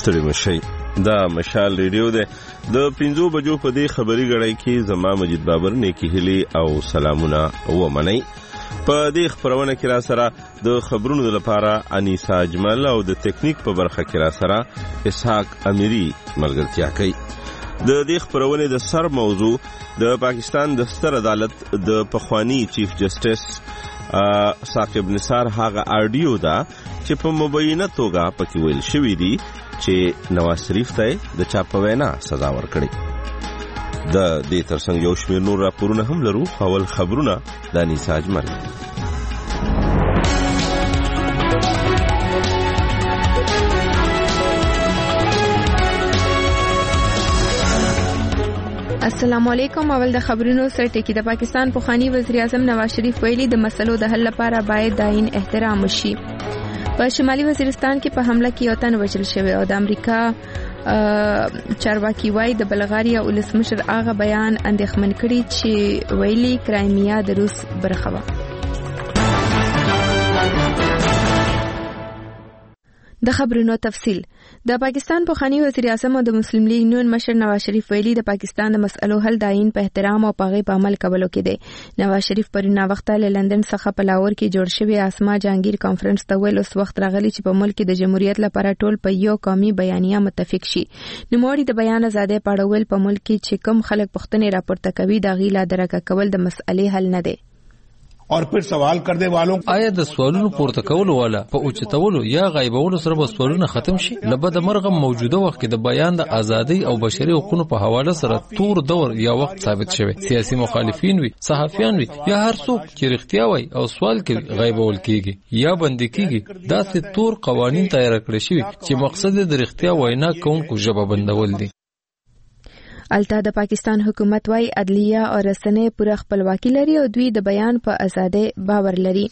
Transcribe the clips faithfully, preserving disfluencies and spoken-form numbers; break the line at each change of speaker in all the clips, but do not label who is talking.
ستړي مشي. دا مشال ریډیو ده. د پنځو بجو په دې خبري غړای کې زما مجید بابر نیکی هلی او سلامونه ومنئ. په دې خبرونه کې را سره د خبرونو لپاره انیسا اجمل او د ټیکنیک په برخه کې را سره اسحاق امیری ملګرتیا کوي. د دې خبرونه د سر موضوع د پاکستان د ستر عدالت د پخوانی چیف جسټس ثاقب نثار هغه آډیو دا چې په مبینه توګه پکې ویل شوی دی چې نواز شریف ته د چا په وینا سزا ورکړي. د دې ترڅنګ یو شمېر نور راپورونه هم لرو. اول خبرونه د انیسا اجمل.
السلام علیکم. اول د خبرونو سره ټکی. د پاکستان پخوانی وزیر اعظم نواز شریف ویلي د مسلو د حل لپاره باید د آئین احترام وشي. په شمالي وزیرستان کې په حمله کې یو تن وژل شوی او د امریکا چارواکي وایي د بلغاریا ولسمشر هغه بیان اندېښمن کړي چې ویلي کرایمیا د روس برخه وه. د خبرونو تفصیل. د پاکستان پخوانی وزیر اعظم او د مسلم لیگ نون مشر نواز شریف ویلي د پاکستان د مسئلو حل د آئین په احترام او په غي په عمل کولو کې دی. نواز شریف پرون وخت له لندن څخه په لاهور کې جوړ شوی اسما جهانگیر کانفرنس ته ویل اوس وخت راغلی چې په ملک کې د جمهوریت لپاره ټول په یو قومي بیانیه متفق شي. نوموړي د بیان آزادۍ په اړه ویل په ملک کې چې کوم خلک پښتنې راپورته کوي د غیلا درکه کول د مسئلې حل نه دی.
اور پھر سوال کرنے والوں
آیا د سوالونو پورته کولو والا په اوچتولو یا غایبولو سره به سوالونه ختم شي؟ لبد مرغه موجوده وخت کې د بیان د ازادۍ او بشري حقوقو په حواله سره تور دور یا وخت ثابت شوی. سیاسي مخالفین وي، صحافیان وي یا هر څوک چې رښتیا وایي او سوال کوي غایبول کیږي یا بندي کیږي. دا څه تور قوانين تیار کړی شوی چې مقصد د رښتیا وینا کوونکو ژبه بندول دي.
الته د پاکستان حکومت وايي عدلیه او رسنۍ پوره خپلواکي لري او دوی د بیان په ازادۍ باور لري.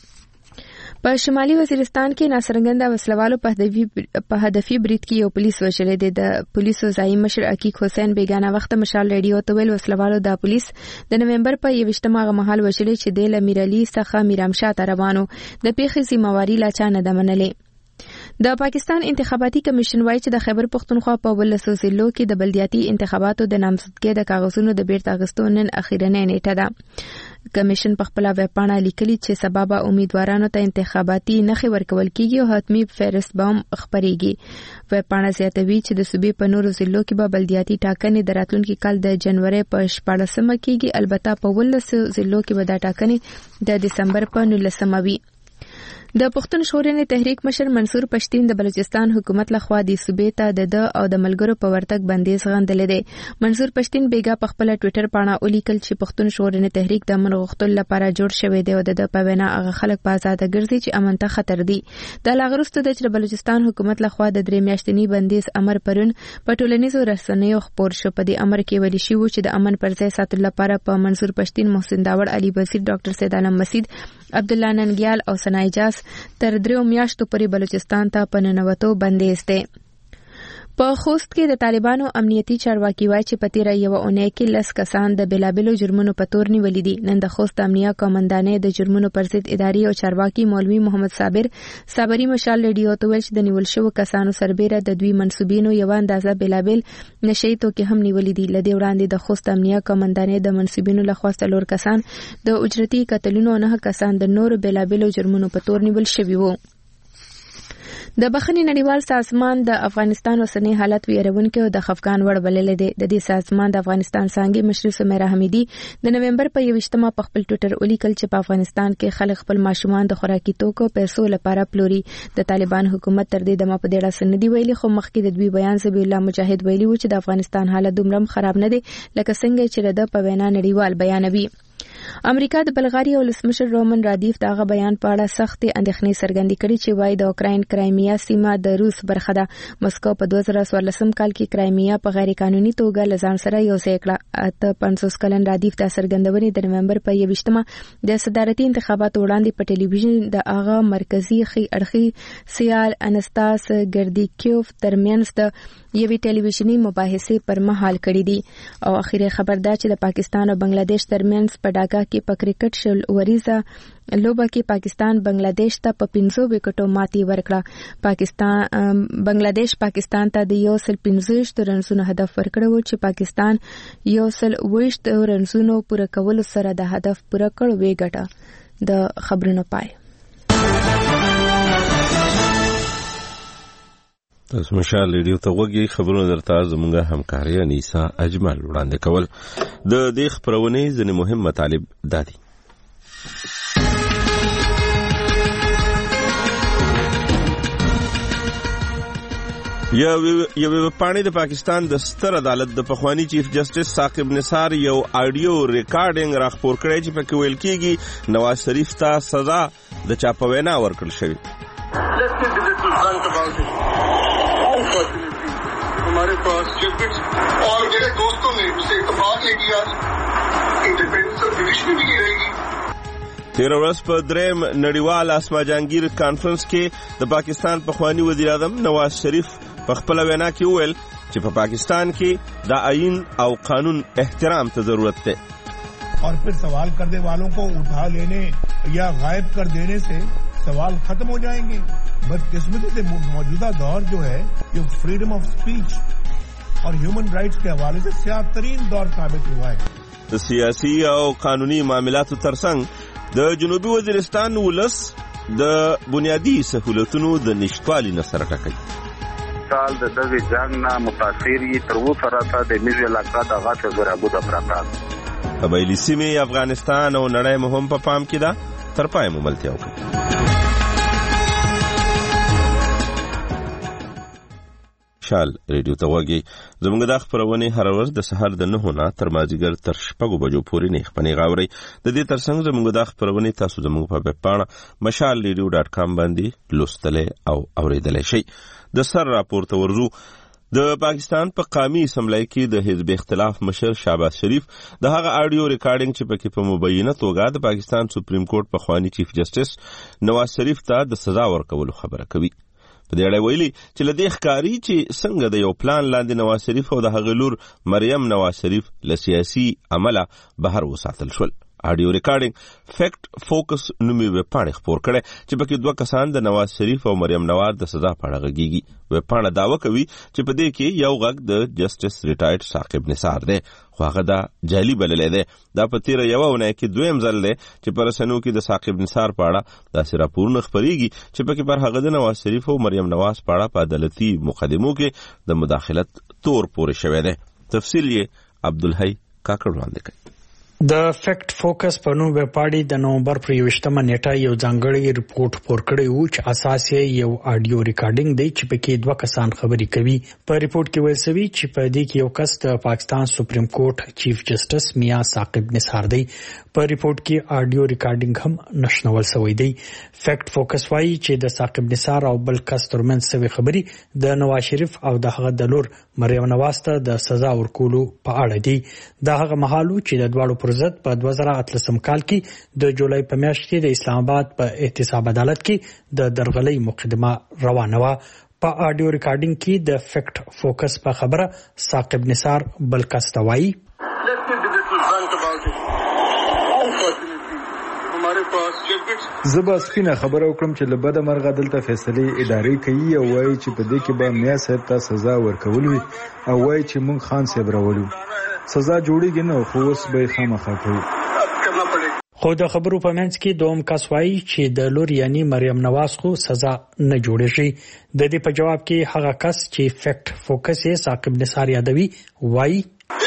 په شمالي وزیرستان کې ناڅرګنده وسلوالو په هدفي برید کې یو پولیس وژل دی. د پولیسو ځایي مشر عقیق حسین بیگانه وخت مشال ریډیو ته ویل وسلوالو د پولیس د نومبر په یوویشتمه مهال وژل چې د لمیرعلی څخه میرامشاه ته روانو. د پیښې ذمہواری لا چا نه ده منلې. د پاکستان انتخاباتي کمیشن وايي چې د خیبر پختونخوا په ولسو ضلعو کې د بلدیاتي انتخاباتو د نامزدګۍ د کاغذونو د بیرته اخیستو نن اخیرنۍ نیټه ده. کمیشن په خپل ویب پاڼه لیکلي چې سبب امیدوارانو ته انتخاباتي نښې ورکول کیږي او حتمی فهرست به هم خپریږي. ویب پاڼه زیاتوي چې د صوبې په نورو ضلعو کې به بلدیاتي ټاکنې د راتلونکي کال د جنوري په شپاړسمه کېږي. البته په ولسو ضلعو کې به دا ټاکنې د دسمبر په نولسمه وي. د پښتون ژغورنې تحریک مشر منصور پښتین د بلوچستان حکومت لخوا د صوبې ته د د او د ملګرو په ورتګ بندیز غندلې دی. منصور پښتین بیګا په خپل ټوئیټر پاڼه ولیکل چې پښتون ژغورنې تحریک د امن غوښتلو لپاره جوړ شوی دی او د د په وینا هغه خلک په آزاده ګرځي چې امن ته خطر دي. د لاغرستو د چې بلوچستان حکومت لخوا د درې میاشتنی بندیز امر پرون په ټولنیزو رسنیو خپور شو. په دې امر کې ویل شوی چې د امن پر ځای ساتلو لپاره په منصور پښتین، محسن داوړ، علي بصیر، ډاکټر سید عالم مسید، عبدالله ننګیال او سنایجاس تر درې میاشتو پورې بلوچستان ته په ننوتو بندیز دی. په خوست کې د طالبانو امنیتي چارواکي وایي چې په تیره یوه اونۍ کې لس کسان د بېلابېلو جرمونو په تور نیولي دي. نن د خوست امنیه قومندانۍ د جرمونو پر ضد اداري او چارواکي مولوي محمد صابر صابري مشال ریډیو ته ویل چې د نیول شوو کسانو سربیره د دوی منسوبینو یوه اندازه بېلابېل نشهیي توکي هم نیولي دي. له دې وړاندې د خوست امنیه قومندانۍ د منسوبینو لخوا څلور کسان د اجرتي قتلونو او نه کسان د نورو بېلابېلو جرمونو په تور نیول شوي وو. د بخښنې نړیوال سازمان د افغانستان اوسنی حالت ویرونکي او د خفګان وړ بللی دی. د دې سازمان د افغانستان څانګې مشر سمیرا حمیدي د نومبر په یوویشتمه په خپل ټوئیټر ولیکل چې په افغانستان کې خلک خپل ماشومان د خوراکي توکو پیسو لپاره پلوري. د طالبان حکومت تر دې دمه په دې اړه څه نه دي ویلي، خو مخکې د دوی بیان ذبیح الله مجاهد ویلي و چې د افغانستان حالت دومره خراب نه دی لکه څنګه چې د په وینا نړیوال بیانوي. امریکا د بلغاریا ولسمشر رومن رادیف دغه بیان په اړه سختې اندېښنې څرګندې کړې چې وايي د اوکراین کرایمیا سیمه د روس برخه ده. مسکو په دوه زره څوارلسم کال کې کرایمیا په غیر قانوني توګه له ځان سره یوځای کړه. اته پنځوس کلن رادیف د څرګندونې د نومبر په یوویشتمه د صدارتي انتخاباتو وړاندې په ټلویزیون د هغه مرکزي خي اړخي سیال انستاس ګردیکیوف ترمنځ د یوې ټلویزیونی مباحثې پر مهال کړې دي او اخیری خبر دا چې د پاکستان او بنگلاديش ترمنځ په ډاکا کې په کرکټ شل وریزه لوبه کې پاکستان بنگلاديش ته په پنځو وکټو ماتي ورکړه. پاکستان بنگلاديش پاکستان ته د یو سل پنځه رنزونو هدف ورکړو چې پاکستان یو سل وشت رنزونو پوره کولو سره د هدف پوره کړو وی ګټه. د خبرونو پای
تاسو مشال ریډیو ته وګورئ. خبرونه درته زموږه همکاري انیسا اجمل وړاندې کول. د دې خبرونې ځینې مهم مطالب دادي. یو پانی د پاکستان د ستر عدالت د پخوانی چیف جسټس ثاقب نثار یو آډیو ریکارډینګ راخپور کړی چې پکې ویل کېږي نواز شریف ته سزا د چاپوینا ورکړل شوې.
हमारे पास जजमेंट्स और मेरे दोस्तों ने उससे इत्तेफाक ले किया इंडिपेंडेंस ऑफ डिवीजन भी नहीं रहेगी.
تیر ورځ په دریم نړیوال اسما جهانگیر کانفرنس کې د پاکستان پخوانی وزیر اعظم نواز شریف په خپل وینا کې وویل چې په پاکستان کې د آئین او قانون احترام ته ضرورت ده.
और फिर सवाल करने वालों को उठा लेने या गायब कर देने से सवाल खत्म हो जाएंगे. बदकिस्मती से मौजूदा दौर जो है ये फ्रीडम ऑफ स्पीच और ह्यूमन राइट्स के हवाले से सियाह तरीन दौर साबित हुआ है.
د سیاسي او قانوني معاملاتو ترڅنګ د جنوبي وزیرستان ولس د بنیادی سہولتونو د نشټوالي نه سره ټکر.
سال د دغه جنگ نه متاثر یې تر اوسه راته د میز علاقه د غاټه زرابو د پراته
قبایلی سیمې افغانستان او نړۍ مهم په پام کې ده. تر پای مو ملتیا وکړه. شال ریډیو ته وګورئ. زموږ د خبرونه هر ورځ د سحر د نهو نه تر مازیګر تر شپږو بجو پورې نه خپنې غاوري. د دې ترڅنګ زموږ د خبرونه تاسو زموږ په ویب پاڼه مشال ریډیو ډاټ کام باندې لوستلې او اوریدلې شئ. د سر راپور ته ورزو. د پاکستان په قومي اسمبلی کې د حزب اختلاف مشر شهباز شریف د هغه آډیو ریکارډینګ چې پکې په مبینه توګه د پاکستان سپریم کورټ په خوانی چیف جسټس نواز شریف ته د سزا ورکولو خبره کوي. په دې اړه ویلي چې لدې ښکاری چې څنګه د یو پلان لاندې نواز شریف او د هغه لور مریم نواز شریف له سیاسي عمله بهر وساتل شول. آډیو ریکارډینګ فیکټ فوکس نومي ویب پاڼه خپور کړي چې پکې دوه کسان د نواز شریف او مریم نواز د سزا په اړه غږیږي. ویب پاڼه داوا کوي چې په دې کې یو غږ د جسټس ریټایرډ ثاقب نثار دی خو هغه دا جعلي بللی دی. دا په تیره یوه اونۍ کې دویم ځل دی چې په رسنیو کې د ثاقب نثار په اړه داسې راپورونه خپریږي چې پکې پر هغه د نواز شریف او مریم نواز په اړه په عدالتي مقدمو کې د مداخلت تور پورې شوی دی. تفصیل یې عبدالحی کاکړ وړاندې کوي.
د فیکټ فوکس په نوم ویبپاڼې د نومبر پر یوویشتمه نیټه یو ځانګړی ریپورت خپور کړی و چې اساس یې یو آډیو ریکارډینګ دی چې پکې دوه کسان خبرې کوي. په ریپورت کې ویل شوی چې په دې کې یو کس د پاکستان سپریم کورټ چیف جسټس میاں ثاقب نثار دی. په ریپورت کې آډیو ریکارډینګ هم نشنول شوی دی. فیکټ فوکس وایي چې د ثاقب نثار او بل کس ترمنځ شوی خبرې د نواز شریف او د هغه د لور مریم نواز ته د سزا ورکولو په اړه دی. دا هغه مهالو چې د دواړو پرزت په دوه زره اتلسم کال کې د جولای په میاشت کې د اسلام آباد په احتساب عدالت کې د درغلۍ مقدمه روانه وه. په آډیو ریکارډینګ کې د فیکټ فوکس په خبره ثاقب نثار بل کس ته وایي
زبا سپینه خبره وکړم چې لبد مرغه دلته فیصله اداري کوي او وایي چې په دې کې به میا صاحب ته سزا ورکول وي او وایي چې مونږ خان صاحب راولو سزا جوړیږي نو خو اوس به خامخا کوي.
خو د خبرو په منځ کې دوم کس وایي چې د لور یعنی مریم نواز خو سزا نه جوړیږي. د دې په جواب کې هغه کس چې فیکټ فوکس یې ثاقب نثار یادوي وایي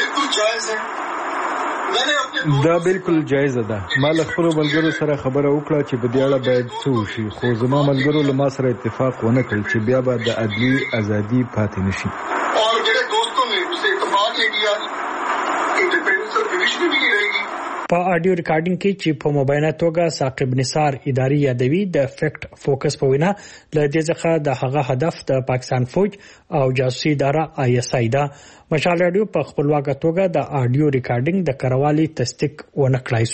دا بالکل جایز ده. ما له خپل ملګرو سره خبره وکړه چې په دې اړه باید څه وشي خو زما ملګرو له ما سره اتفاق ونه کړ چې بیا به د عدلي ازادي پاتې نشي.
په آډیو ریکارډینګ کې چې په مبینه توګه ثاقب نثار اداري یادوي د فیکټ فوکس په وینا له دې څخه د هغه هدف د پاکستان فوج او جاسوسي اداره آی اس آی ده. مشال رادیو په خپلواکه توګه د آډیو ریکارډینګ د کاروالي تصدیق ونه کړای سو.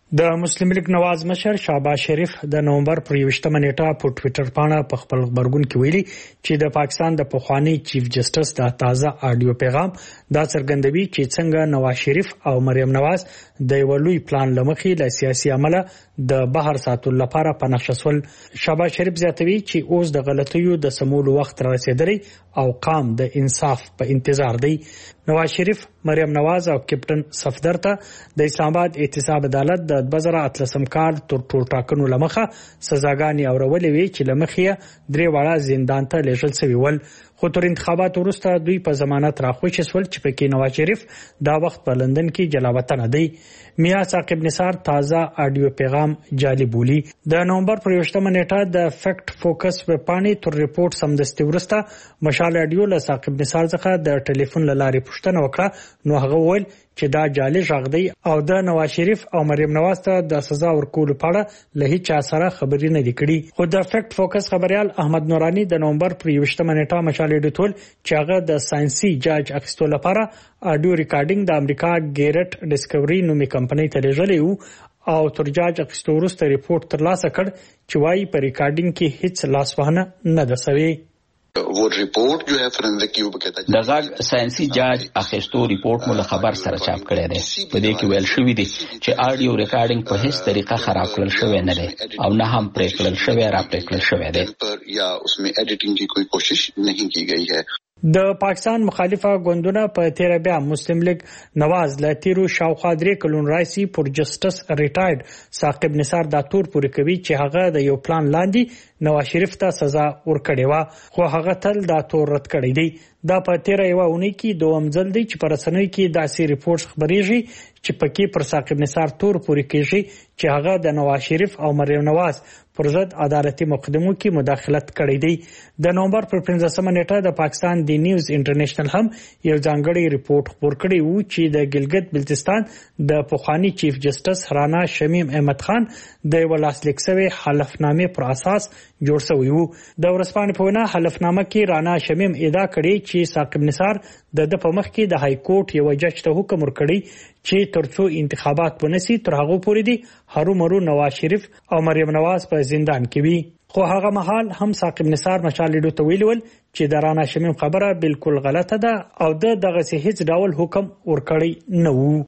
د مسلم لیگ نواز مشر شهباز شریف د نومبر پر یوشتمه نیټه په ټوئیټر باندې په خپل خبرګون کې ویلي چې د پاکستان د پخوانی چیف جسټس د تازه آډیو پیغام دا څرګندوي چې څنګه نواز شریف او مریم نواز د یو لوی پلان لمخې له سیاسي عمله د بهر ساتلو لپاره په نقشه سول. شهباز شریف زیاتوي چې اوس د غلطیو د سمولو وخت را رسیدلی او قام د انصاف په انتظار دی. نواز شریف، مریم نواز او کیپټن صفدر ته د اسلام آباد احتساب عدالت د دوه زره اتلسم کال تر ټولو ټاکنو لمخه سزاګانې اورولې وی چې لمخه درې واړه زندان ته لیږل شوی ول، خو تر انتخابات وروسته دوی په ضمانت راخوښ شول چې پکې نواز شریف دا وخت په لندن کې جلاوطن دی. میا ثاقب نثار تازه آډیو پیغام جعلي بولی. د نومبر پر یوشتمه نیټه د فیکټ فوکس ویب پاڼې تر ریپورت سمدستي ورسته مشال آډیو له ثاقب نثار څخه د ټلیفون له لارې پوښتنه وکړه، نو هغه وویل چې دا جعلي غږ دی او د نواز شریف او مریم نواز ته د سزا ورکولو په اړه له هیڅ سره خبرې نه دي کړي. خو د فیکټ فوکس خبريال احمد نورانی د نومبر پر یوشتمه نیټه مشال ډیټول چې هغه د ساينسي جاج اخیستو لپاره آډیو ریکارډینګ د امریکا ګیرټ ډیسکوري نومي کمپنۍ ته لیږلی وو او تر جاج اخیستو وروسته ریپورت ترلاسه کړ چې وايي په ریکارډینګ کې هیڅ لاسوهنه نه ده شوې.
वो रिपोर्ट जो है फोरेंसिक क्यूब कहता है دغه ساينسي جاج اخیستو ریپورت مو له خبر سره چاپ کړی دی. په دې کې ویل شوی دی چې آډیو ریکارډینګ په هیڅ طریقه خراب کړل شوی نه دی او نه هم پرې کړل شوی را پرې کړل شوی دی یا اسمه ایډیټینګ کی کوئی کوشش نہیں کی گئی ہے.
د پاکستان مخالفه ګوندونه په تیر بیا مسلم لیگ نواز له تیرو شاوخوا درې کلون رئیسي پر جسټس ریټایرډ ثاقب نثار دا تور پورې کوي چې هغه د یو پلان لاندې نواز شریف ته سزا ورکړې و، خو هغه تل دا تور رد کړی دی. دا په تیر یو اونۍ کې دوم ځل دی چې پر رسنۍ کې داسې ریپورت خبرېږي چې پکې پر ثاقب نثار تور پورې کېږي چې هغه د نواز شریف او مریم نواز پر ضد عدالتي مقدمو کې مداخلت کړی دی. د نومبر پر پنځمه نیټه د پاکستان دی نیوز انټرنیشنل هم یو ځانګړی ریپورت خبر کړی وو چې د ګلګت بلتستان د پخوانی چیف جسټس رانا شمیم احمد خان د ولاسلیک سوي حلفنامې پر اساس جوړ شوی وو. د ورسپانې په وینا حلفنامه کې رانا شمیم ادعا کړې چې ثاقب نثار د د په مخ کې د های کورټ یو جج ته حکم ورکړی چې ترڅو انتخابات ونسي تر هغه پورې دي هرو مرو نواز شریف او مریم نواز په زندان کې وي. خو هغه مهال هم ثاقب نثار مشال لیډو ته ویلول چې د رانا شمیم خبره بالکل غلطه ده او د دغه هیڅ ډول حکم ورکړی نه وو.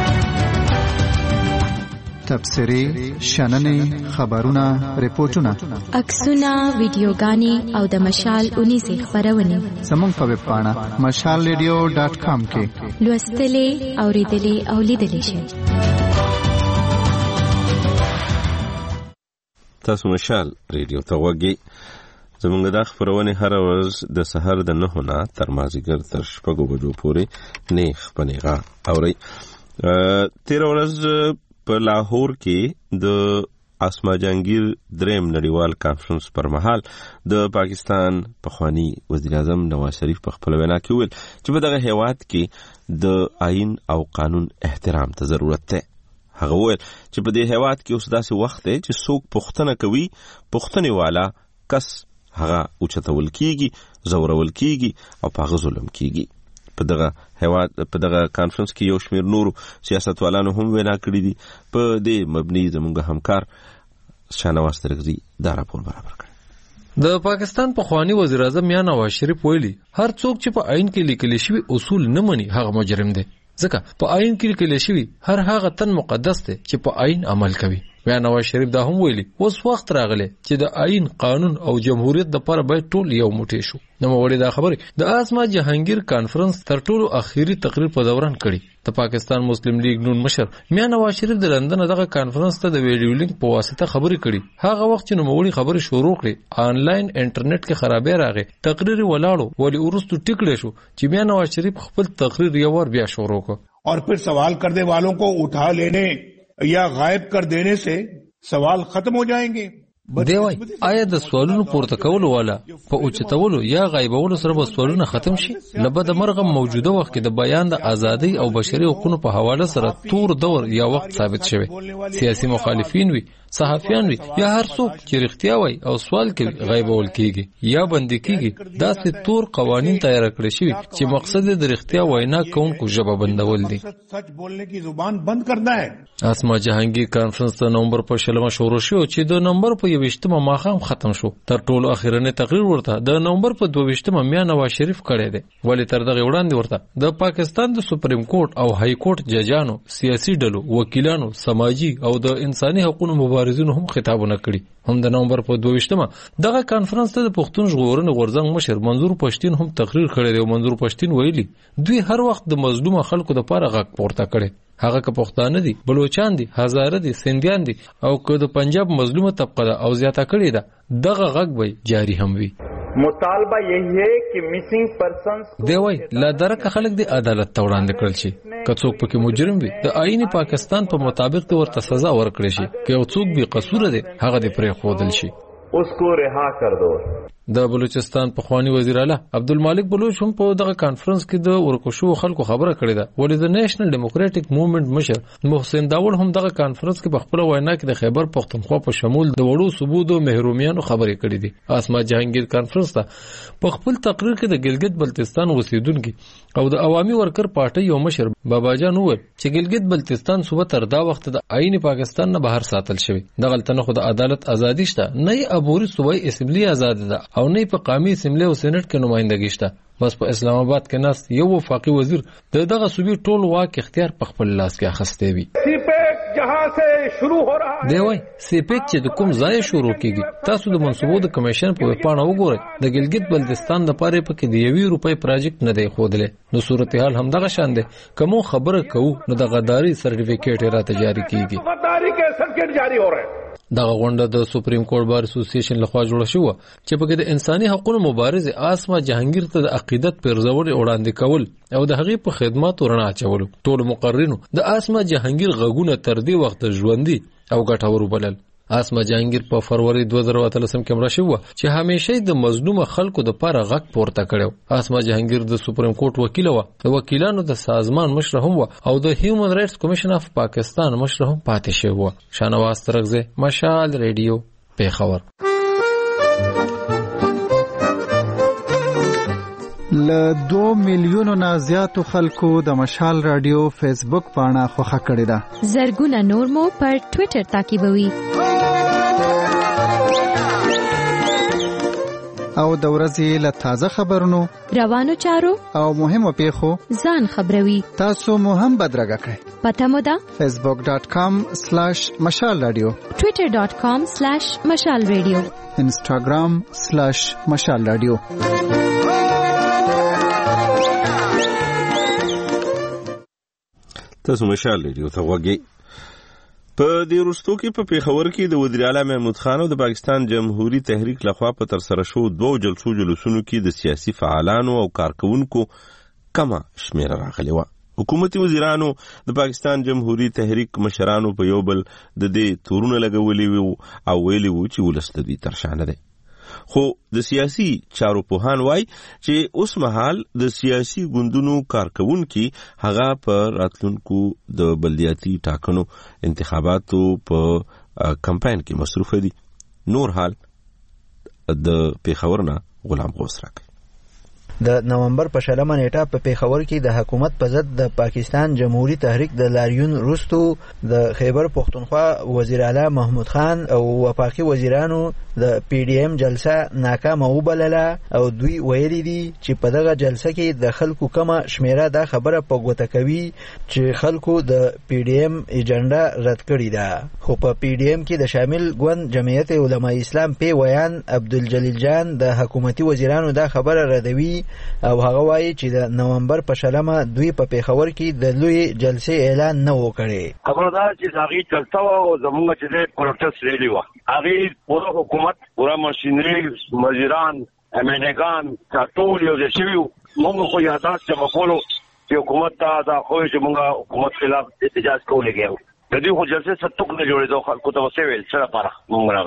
تبصرې، شننې، خبرونه، ریپورتونه،
عکسونه، ویډیوګانې او د مشال اونیزه خبرونه
زموږ په ویب پاڼه مشال ریډیو ډاټ کام کې
لوستلې، اوریدلې او لیدلې شئ.
تاسو مشال ریډیو ته وګورئ. زموږ د خبرونه هر ورځ د سحر د نهو نه تر مازیګر تر شپږو بجو پورې نیخ پنیغا اوري. تیر ورځ په لاهور کې د اسما جهانگیر دریم نړیوال کانفرنس پر مهال د پاکستان پخوانی وزیر اعظم نواز شریف په خپل وینا کې ویل چې په دغه هیواد کې د آئین او قانون احترام ته ضرورت ده. هغه ویل چې په دې هیواد کې اوس داسې وخت دی چې څوک پوښتنه کوي، پوښتنې والا کس هغه اوچتول کیږي، زورول کیږي او په هغه ظلم کیږي. په دغه هیواد په دغه کانفرنس کې یو شمیر نورو سیاستوالانو هم وینا کړې دي. په دې مبني زموږ همکار شاهنواز ترغزي دا راپور برابر کړ.
د پاکستان پخوانی وزیر اعظم میاں نواز شریف ویلي هر څوک چې په آئین کې لیکل شوی اصول نه مني هغه مجرم دی، ځکه په آئین کې لیکل شوی هر هغه تن مقدس دی چې په آئین عمل کوي. میاں نواز شریف دا هم ویلي اوس وخت راغلی چې د آئین، قانون او جمهوریت د لپاره باید ټول یو موټی شو. نو وړي دا خبره د اسما جهانگیر کانفرنس تر ټولو اخیری تقریر په دوران کړي. د پاکستان مسلم لیگ نون مشر میاں نواز شریف د لندن دغه کانفرنس ته د ویډیو لینک په واسطه خبرې کړي. هغه وخت چې نو وړي خبرې شروع کړي آنلاین انټرنیټ کې خرابې راغې، تقریر ولاړو ولی ورستو ټیکړې شو چې میاں نواز شریف خپل تقریر یو ور بیا شروع کړ.
और फिर सवाल करने वालों को उठा लेने या गायब कर देने से सवाल खत्म हो जाएंगे.
دی وای آیا د سوالونو پورته کولو والا په اوچتولو یا غایبولو سره به سوالونه ختم شي؟ لبد مرغم موجوده وخت کې د بیان د ازادۍ او بشري حقوقو په حواله سره تور دور یا وخت ثابت شوی. سیاسي مخالفین وي، صحافیان وي یا هر څوک چې رښتیا وای او سوال کوي غایبول کیږي یا بندي کیږي. دا څه تور قوانین تیار کړی شوی چې مقصد د رښتیا وینا کوونکو ژبه بندول دي.
सच बोलने की जुबान बंद करना है.
اسما جهانگیر کانفرنس د نومبر په شلمه شروع شو چې د نومبر په یوویشتمه ماښام ختم شو. تر ټولو اخیرنی تقریر ورته د نومبر په دوه میا نواز شریف کړی دی. ولی تر دغه وړاندې ورته د پاکستان د سپریم کورټ او های کورټ ججانو، سیاسي ډلو، وکیلانو، سماجی او د انساني حقوقو مبارزینو هم خطابونه کړي. هم د نومبر په دوه دغه کانفرنس ته د پښتون ژغورنې غورځنګ مشر منظور پښتین هم تقریر کړی دی. او منظور پښتین ویلي دوی هر وخت د مظلوم خلکو لپاره غږ پورته کړي، هغه که پښتانه دي، بلوچستان دي، هزاره دي، سندیان دي او که د پنجاب مظلومه طبقه ده او زیاته کړي ده، دغه غږ به جاری هم وي.
مطالبه یہی ہے کہ مسنگ پرسنز
دی وای لا درکه خلک دی عدالت ته وړاندې کړل شي. که څوک پکې مجرم وي د آئین پاکستان په مطابق ته ورته سزا ورکړي شي. که یو څوک بې قصوره دی هغه دې پرې ښودل شي.
اس کو رها کر دو.
د بلوچستان پخوانی وزیر اعلی عبدالمالک بلوچ هم په دغه کانفرنس کې د ورکوشو خلکو خبره کړې ده. ولې د نېشنل ډیموکراټک موومېنټ مشر محسن داول هم دغه کانفرنس کې په خپل وینا کې د خیبر پختونخوا په شمول د وړو صوبو د محرومیانو خبرې کړې دي. اسما جهانگیر کانفرنس ته په خپل تقریر کې د ګلګت بلتستان اوسیدونکو او د عوامي ورکر پارټي یو مشر بابا جان وویل چې ګلګت بلتستان صوبه تر دا وخت د آئین پاکستان نه بهر ساتل شوی. دغلته نه خو د عدالت ازادي شته، نه یې عبوري صوبایي اسمبلی آزاد ده او نه په قومي اسمبلی او سېنات کې نمائندګي شته. بس په اسلام آباد کې ناست یو وفاقي وزیر د دغه صوبې ټول واک اختیار په خپل لاس کې اخیستی وي. دی وای سیپیک چې د کوم ځای شروع کیږي، تاسو د منصوبو د کمیشن په ویبپاڼه وګورئ. د ګلګت بلتستان لپاره په کې د یوې روپۍ پروجیکټ نه دی ښودلی. نو صورتحال هم دغه شان دی. کوم خبره کوو نو د غداري سرټیفیکیټ راته جاری کیږي. دغه غونډه د سپریم کورټ بار اسوسییشن لخوا جوړه شوه چې په کې د انساني حقوقو مبارز اسما جهانگیر ته د عقیدت پرځول وړاندې کول او د هغې په خدماتو رڼا اچولو. ټول مقررینو د اسما جهانگیر غږونه تر دې وخت ژوندي او ګټور وبلل. اسما جهانگیر په فروری دوه زره اتلسم کې مړه شوه چې همیشه د مظلوم خلکو د لپاره غږ پورته کړو. اسما جهانگیر د سپریم کورټ وکیل و، د وکیلانو د سازمان مشر هم و او د هیومن رائټس کمیشن اف پاکستان مشر هم پاتې شوه. شانواز ترغزه، مشال ریډیو، پیښور.
ل دو میلیونو نه زیاتو خلکو د مشال رادیو فیسبوک پاڼه خوښه کړې ده.
زرګونه نور مو پر ټوئیټر تعقیبوي.
او د ورځې له تازه خبرونو،
روانو چارو
او مهمو پیښو
ځان خبروي.
تاسو مو هم بدرګه کړئ.
پته مو ده
فیسبوک ډاٹ کام سلیش مشال رادیو،
ټوئیټر ډاٹ کام سلیش مشال رادیو،
انسټاګرام سلیش مشال رادیو.
تاسو مشال ریډیو ته وګورئ. په دې وروستو کې په پیښور کې د وزیر اعلی محمود خان او د پاکستان جمهوریت تحریک لخوا په تر سره شو دوه جلسو جلوسونو کې د سیاسي فعالانو او کارکونکو کمه شمیره راغلی و. حکومتي وزیرانو د پاکستان جمهوریت تحریک مشرانو په یو بل د دې تورونه لګولي وو او ویلي وو چې ولس د دې تر شان دی. خو د سیاسي چارو پوهان وای چې اوس مهال د سیاسي ګوندونو کارکونکي هغه په راتلونکو د بلدیاتي ټاکنو انتخاباتو په کمپاین کې مصروف دي. نور حال د پیښور نه غلام غوث راکړي.
د نومبر په شلمه نیټه په پیښور کې د حکومت په ضد د پاکستان جمهوریت تحریک د لاریون وروستو د خیبر پختونخوا وزیر اعلی محمود خان او وفاقي وزیرانو د پی ډی ایم جلسه ناکامه وبلله او دوی ویلي دي چې په دغه جلسه کې د خلکو کمه شمیره دا خبره په ګوته کوي چې خلکو د پی ډی ایم ایجنډا رد کړې ده. خو په پی ډی ایم کې د شامل ګوند جمعیت علماء اسلام پی ویان عبدالجلیل جان د حکومتي وزیرانو دا خبره ردوي او هغه وایي چې د نومبر په شلمه دوی په پیښور کې د لوی جلسې اعلان نه وکړي.
خبره ده چې هغه چلتا او زموږ چې د پروټست ریلی و هغه پوره حکومت پوره ماشینری وزیران امنګان ټول یو ځای شوي موږ خو یاداست چې مقولو چې حکومت ته دا خو چې موږ حکومت خلاف احتجاج کولې کېو د دې خو جلسې ستوک نه جوړېدو خلکو ته وسویل سره لپاره موږ راغلو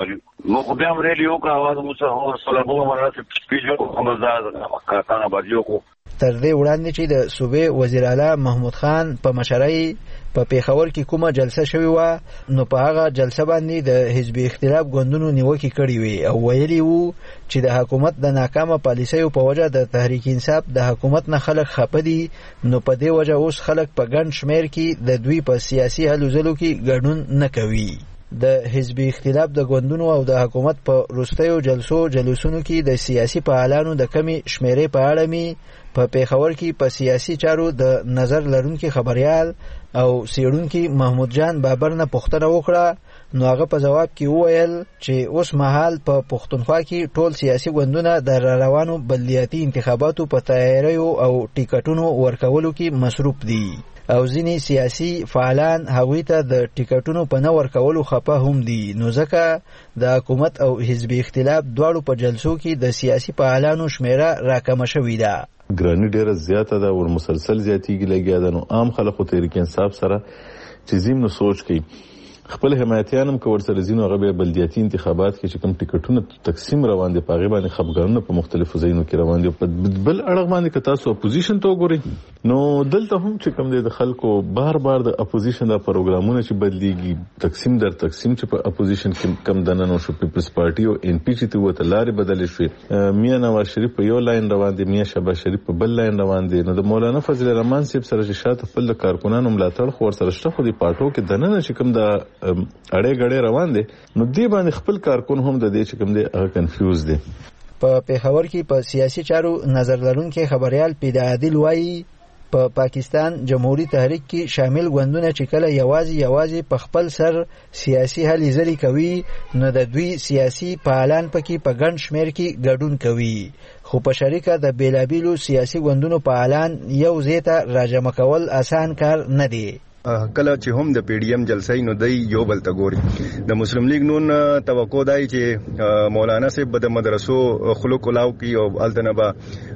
مو خو بیا هم ریلی وکړه اواز مو سره سلامونه مناسب سپیچ وکړو همزه کاکانه باجي وکړو.
تر دې وړاندې چې د صوبې وزیر اعلی محمود خان په مشرۍ په پیښور کې کومه جلسه شوې وه، نو په هغه جلسه باندې د حزب اختلاف ګوندونو نیوکې کړې وې او ویلي وو چې د حکومت د ناکامه پالیسیو په وجه د تحریک انصاف د حکومت نه خلک خپه دي، نو په دې وجه اوس خلک په ګڼ شمېر کې د دوی په سیاسي هلو ځلو کې ګډون نه کوي. د حزب اختلاف د ګوندونو او د حکومت په وروستیو جلسو جلوسونو کې د سیاسي فعالانو د کمی شمیرې په اړه می په پیښور کې په سیاسي چارو د نظر لرونکي خبريال او سیړونکي محمود جان بابر نه پوښتنه وکړه، نو هغه په جواب کې وویل چې اوس مهال په پښتونخوا کې ټول سیاسي ګوندونه د روانو بلدیاتي انتخاباتو په تیاریو او ټیکټونو ورکولو کې مصروف دي او ځینې سیاسي فعالان هغوی ته د ټیکټونو په نه ورکولو خپه هم دي، نو ځکه د حکومت او حزب اختلاف دواړو په جلسو کې د سیاسي فعالانو شمیره راکمه شوې ده.
ګرانی ډیره زیاته ده او مسلسل زیاتیږي لګیا ده، نو عام خلک خو تحریک انصاف سره چې زیم نو سوچ کوي خپل حمایتیان هم که ورسره ځینو هغه به بلدیاتي انتخابات کې چې کوم ټیکټونه تقسیم روان دي په هغې باندې خپګانونه په مختلفو ځایونو کې روان دي. په بل اړخ باندې که تاسو اپوزیشن ته وګورئ نو دلته هم چې کوم دی د خلکو بار بار د اپوزیشن د پروګرامونه چې بدلیږي تقسیم در تقسیم چې په اپوزیشن کې کم دننه شو پیپلز پارټي او ان پی چې ته وته لارې بدلې شوې، میاں نواز شریف په یو لاین روان دي، میاں شهباز شریف په بل لاین روان دي، نو د مولانا فضل الرحمن صاحب سره چې شاته خپل کارکونانو ملاتړ خو ورسره شته خو د پارټو کې دننه چې کوم د اړې غړې روان دي، نو دی باندې خپل کارکون هم د دې چې کوم دی هغه کنفیوز دي.
په پیښور کې په سیاسي چارو نظر لرونکي خبريال پیدا عادل وایي په پاکستان جمهوریت تحریک کې شامل ګوندونه چې کله یوازې یوازې په خپل سر سیاسي هلې ځلې کوي، نو د دوی سیاسي فعالان پکې په ګڼ شمېر کې ګډون کوي، خو په شریکه د بیلابیلو سیاسي ګوندونو فعالان یو ځای ته راجمع کول اسان کار نه دی.
کله چې هم د پی ډی ایم جلسې نو دی یو بل ته ګوري، د مسلم لیگ نون توقع دی چې مولانا صاحب د مدرسو خلق کلاو کی او التنبا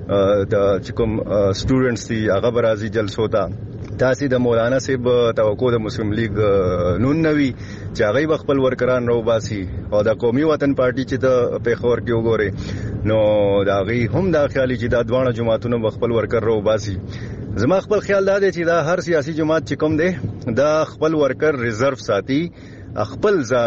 د کوم سټوډنټس دي هغه برازي جلسو ته تاسو د مولانا صاحب توقع د مسلم لیگ نون نوي چې هغه خپل ورکران رو باسي او د قومي وطن پارټي چې د پیښور کې وګوري نو دا غي هم د خیالي چې د دوه جماعتونو خپل ورکر رو باسي. زما خپل خیال دا دی چې دا هر سیاسي جماعت چې کوم دی دا خپل ورکر ریزرو ساتي خپل ز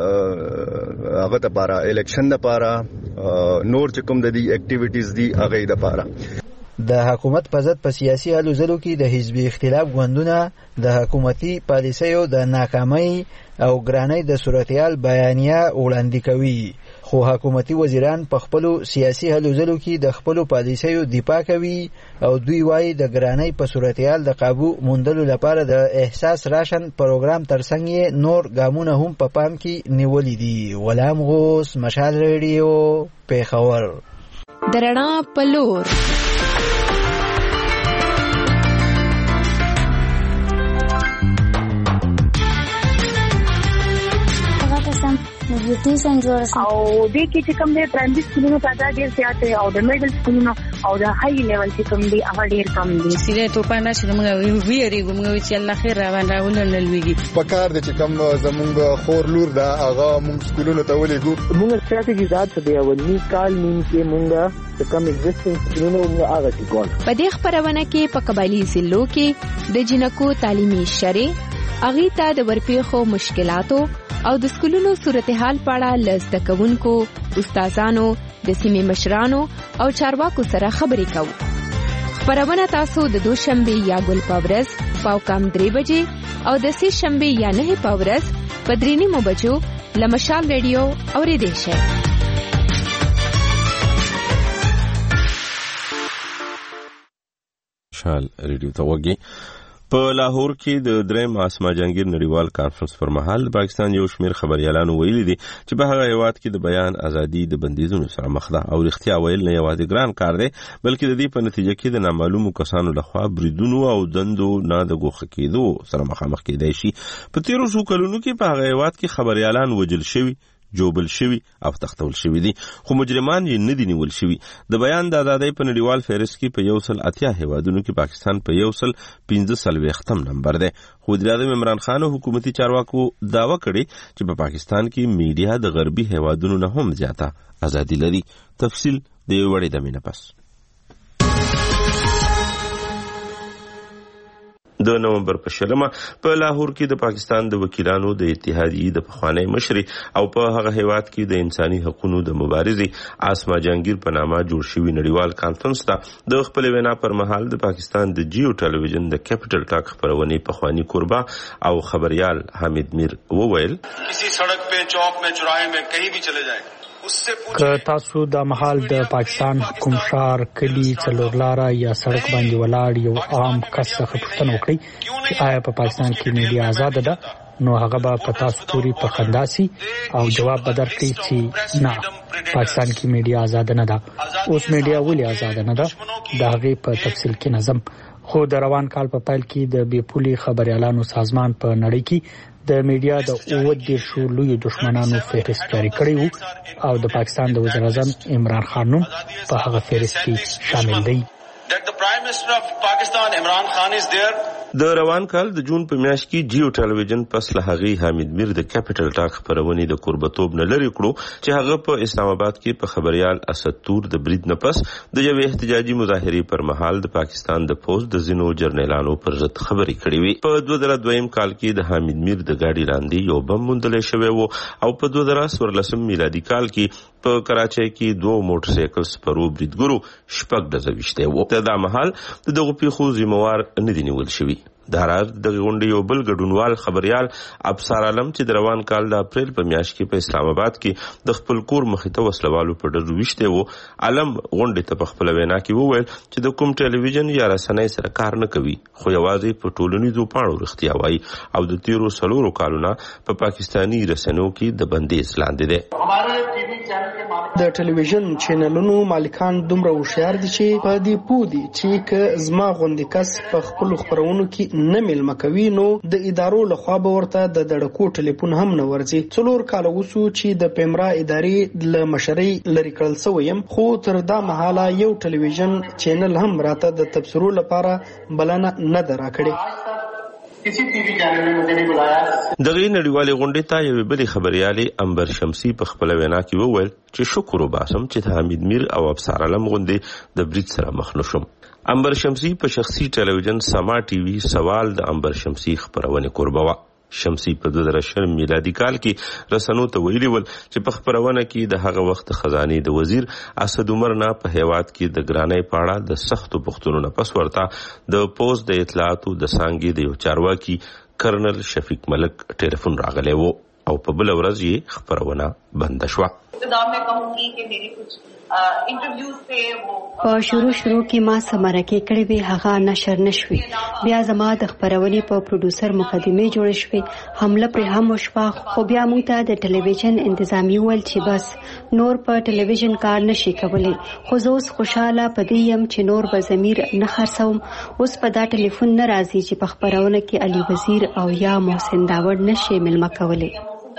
هغه ته پاره الیکشن د پاره نور چې کوم د دې اکټیویټیز دي هغه د پاره.
د حکومت په ضد په سیاسي هلو ځلو کې د حزب اختلاف ګوندونه د حکومتي پالیسیو د ناکامۍ او ګرانۍ د صورتحال بیانیه وړاندې کوي، خو حکومتي وزیران په خپلو سیاسي هلو ځلو کې د خپلو پالیسیو دفاع کوي او دوی وایي د ګرانۍ په صورتحال د قابو موندلو لپاره د احساس راشن پروګرام ترڅنګ یې نور ګامونه هم په پام کې نیولي دي. غلام غوث، مشال ریډیو، پیښور.
د رڼا په لور
نیوټریشن جوړ شي او د کې چې کوم د پرایمري سکولونو تعداد ډیر زیات دی او د میډل سکولونو او د هاي لیول چې کوم دی هغه ډیر کم دي.
سیده تو پانا چې موږ ویریږو موږ چې الله خیر روان راول نه لويږي
په کار د چې کوم زمونږ خور لور دا هغه موږ سکولونو ته ولېګو.
موږ ستراتیژي ذات دی ولني کال نیم کې موږ د کوم ایگزیسټنس سکولونو موږ هغه ټیکول.
په دې خبرونه کې په قبایلی ضلعو کې د جنکو تعلیمي شری اغي ته د ورپېخو مشکلاتو او د سکولونو صورتحال په اړه لزده کوونکو، استادانو، د سیمې مشرانو او چارواکو سره خبرې کوو. خبرونه تاسو د دوشنبه یا ګل پاورز پاو کم درې بجې او د سې شنبه یا نه پاورز په درې نیمو بجو لمشال ریډیو اوریدئ شئ.
شال ریډیو ته وګورئ. په لاهور کې د دریم اسما جهانگیر نړیوال کانفرنس پر مهال د پاکستان یو شمېر خبريالانو ویلي دي چې په هغه هیواد کې د بیان ازادي د بندیزونو سره مخ ده او رښتیا ویل نه یوازې ګران کار دی بلکې د دې په نتیجه کې د نامعلومو کسانو لخوا بریدونو او دندو نه د ګوښه کېدو سره مخامخ کېدای شي. په تیرو څو کلونو کې په هغه هیواد کې خبريالان وژل شوي، جوبل شوي او تختول شوي دي، خو مجرمان یې نه دي نیول شوي. د بیان د ازادۍ په نړیوال فهرست کې په یو سل اتیا هیوادونو کې پاکستان په یو سل پنځه څلوېښتم نمبر دی. خو وزیراعظم عمران خان او حکومتي چارواکو دعوه کړې چې په پاکستان کې میډیا د غربي هیوادونو نه هم زیاته ازادي لري. تفصیل د یو وړې دمې نه پس. د نومبر په شلمه په لاهور کې د پاکستان د وکیلانو د اتحادیې د پخوانی مشر او په هغه هیواد کې د انساني حقوقو د مبارزې آسما جهانگیر په نامه جوړ شوی نړیوال کانفرنس ته د خپل وینا پر مهال د پاکستان د جیو ټلویزیون د کیپټل ټاک خبرونې پخوانی کوربا او خبريال حامد میر وویل
کسی سړک په چوک میں چوراہے میں کہیں بھی چلے جائیں
که تاسو د محل د پاکستان کوم ښار کلی څلورلاره یا سړک باندې ولاړ یو عام کس څخه پوښتنه وکړئ چې آیا په پاکستان کې میډیا آزاده ده، نو هغه به په تاسو پورې په خندا سي او جواب به درکړي چې نه، پاکستان کې میډیا آزاده نه ده. اوس میډیا ولې آزاده نه ده د هغې په تفصیل کې نظم. خو د روان کال په پیل کې د بې پولي خبریالانو سازمان په نړۍ کې د میډیا د اووه دیرشو لویو دښمنانو فهرست جاري کړی وو او د پاکستان د وزیراعظم عمران خان نوم په هغه فهرست کې شامل دی.
د روان کال د جون په میاشت کې جیو ټلویزیون پس له هغې حامد میر د کیپټل ټاک خبرونې د کوربتوب نه لرې کړو چې هغه په اسلام آباد کې په خبريال اسد تور د برید نه پس د یوې احتجاجي مظاهرې پر مهال د پاکستان د پوز د ځینو جرنیلانو پر ضد خبرې کړې وې. په دوه زره دویم کال کې د حامد میر د گاډي لاندې یو بم موندل شوی وو او په دوه زره څوارلسم میلادي کال کې په کراچۍ کې دوه موټر سایکل سپرو بریدګرو شپږ ډزې وشته وو. د دا مهال د دغه پیښو ذمہوار نه دي نیول شوي. د هرات د غونډې یو بل ګډونوال خبريال ابصار عالم چې د روان کال د اپریل په میاشت کې په اسلام آباد کې د خپل کور مخې ته وسلوالو په ډزو وشته وو، عالم غونډې ته په خپل وینا کې وویل چې د کوم ټلویزیون یا رسنۍ سره کار نه کوي، خو یوازې په ټولنیزو پاڼو رښتیا وایي او د تیرو څلورو کالونو په پاکستاني رسنیو کې د بندیز لاندې دی.
د ټلویزیون چینلونو مالکان دومره هوښیار دي چې په دې پوه دي چې که زما غوندې کس په خپلو خپرونو کې نه میلمه کوي نو د ادارو لخوا به ورته د دړکو ټلیفون هم نه ورځي. څلور کاله وسو چې د پیمرا ادارې له مشرۍ لرې کړل شوی یم، خو تر دا مهاله یو ټلویزیون چینل هم راته د تبصرو لپاره بلنه نه ده راکړې.
دغه نړیوالې غونډې ته یوې بلې خبريالې امبر شمسي په خپل وینا کې وویل چې شکر وباسم چې د حمید میر او ابصار عالم غونډې د برید سره مخ نشم. امبر شمسي په شخصي ټلویزیون سما ټي وي سوال د امبر شمسي خبرونه کوربوا. شمسي په دوه زره شل میلادي کال کې رسنو ته ویلي ول چې په خبرونه کې د هغه وخت خزانه د وزیر اسد عمر نه په هیواد کې د ګرانۍ پاړه د سختو پښتنو نه پس ورته د پوز د اطلاعاتو د سانګي د یو چارواکي کرنل شفیق ملک ټلیفون راغلی وو او په بل ورځ یې خبرونه بند شوه.
په شروع شروع کې ما سمرکه کړې وی هغه نشر نشوي، بیا زما د خبرونې په پروډوسر مقدمه جوړ شوې، حمله پر هم وشوه، خو بیا موږ ته د ټلویزیون انتظامی ول چې بس نور په ټلویزیون کار نشي کولای. خو زه اوس خوشاله پدې يم چې نور به ضمیر نه خرڅوم. اوس په دا ټلیفون نه راځي چې په خبرونه کې علي وزیر او یا محسن داوود نشي ملما کولای.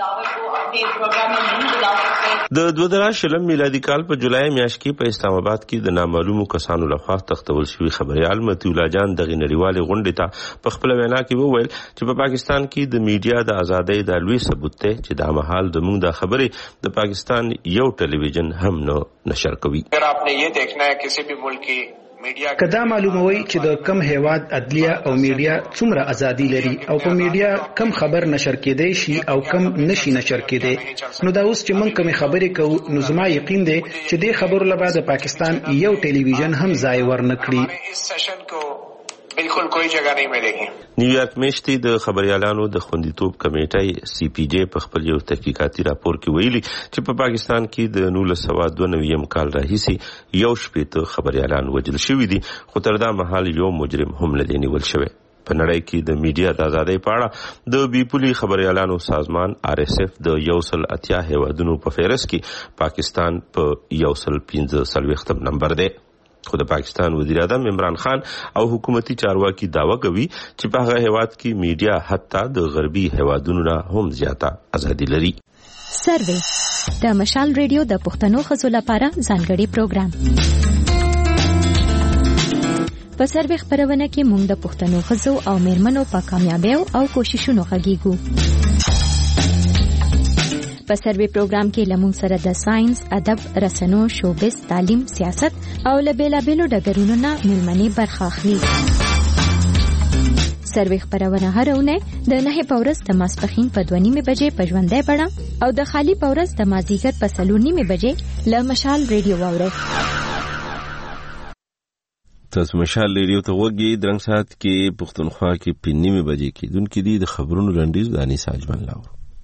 د دوه زره شلم میلادي کال په جولای میاشت کې په اسلام آباد کې د نامعلومو کسانو لخوا تختول شوی خبريال متي الله جان دغه نړیوالې غونډې ته په خپل وینا کې وویل چې په پاکستان کې د میډیا د ازادۍ د لوی ثبوت ته چې د محل د موږ د خبرې د پاکستان یو ټلویزیون هم نه نشر کوي.
اگر آپ نے یہ دیکھنا ہے کسی بھی ملک کی
کدا معلوموي چې د کم هیواد عدلیه او میډیا څومره ازادي لري او په میډیا کم خبر نشر کېدای شي او کم نشي نشر کېدای، نو دا اوس چې موږ کومې خبرې کوو نو زما یقین دی چې دې خبرو لپاره د پاکستان یو ټلویزیون هم ځای ورنکړي.
بالکل کوئی جگہ نہیں ملے گی.
نیویارک میشتي د خبريالانو د خوندیتوب کمیټې سی پی جی په خپل یو تحقیقاتي راپور کې ویلي چې په پا پاکستان کې د نولس سوه دوه نوي کال راهیسې یو شپېته خبريالان وژل شوي دي، خو تر دا مهال یو مجرم هم نه دی نیول شوی. په نړۍ کې د میډیا د ازادۍ په اړه د بیپولي خبريالانو سازمان آر اس اف د یو سل اتیا هیوادونو په فهرست کې پاکستان په یو سل پنځه څلوېښتم نمبر دی. خو د پاکستان وزیر اعظم عمران خان او حکومتي چارواکي دعوه کوي چې په هغه هیواد کې میډیا حتی د غربي هیوادونو نه هم زیاته ازادي لري.
سروې د مشال ریډیو د پښتنو ښځو لپاره ځانګړي پروګرام. په سروې خپرونه کې موږ د پښتنو ښځو او میرمنو په کامیابیو او کوششونو غږیږو. په سروې پروګرام کې لمون سره د ساينس، ادب، رسنو، شوبز، تعلیم، سیاست او له بیلابیلو ډګرونو نه مېلمنې برخه اخلي. سروې خپرونه هر اونۍ د نهه په ورځ د ماسپښین په دوه نیمې بجې په ژوندۍ بڼه او د خالی په ورځ د مازدیګر په څلور نیمې بجې له مشال ریډیو واورئ.
تاسو مشال ریډیو ته وګورئ. درنګ سات کې پښتونخوا کې په نیمه بجې کې دونکو دي د خبرونو لنډیز دانی ساجمن لاو.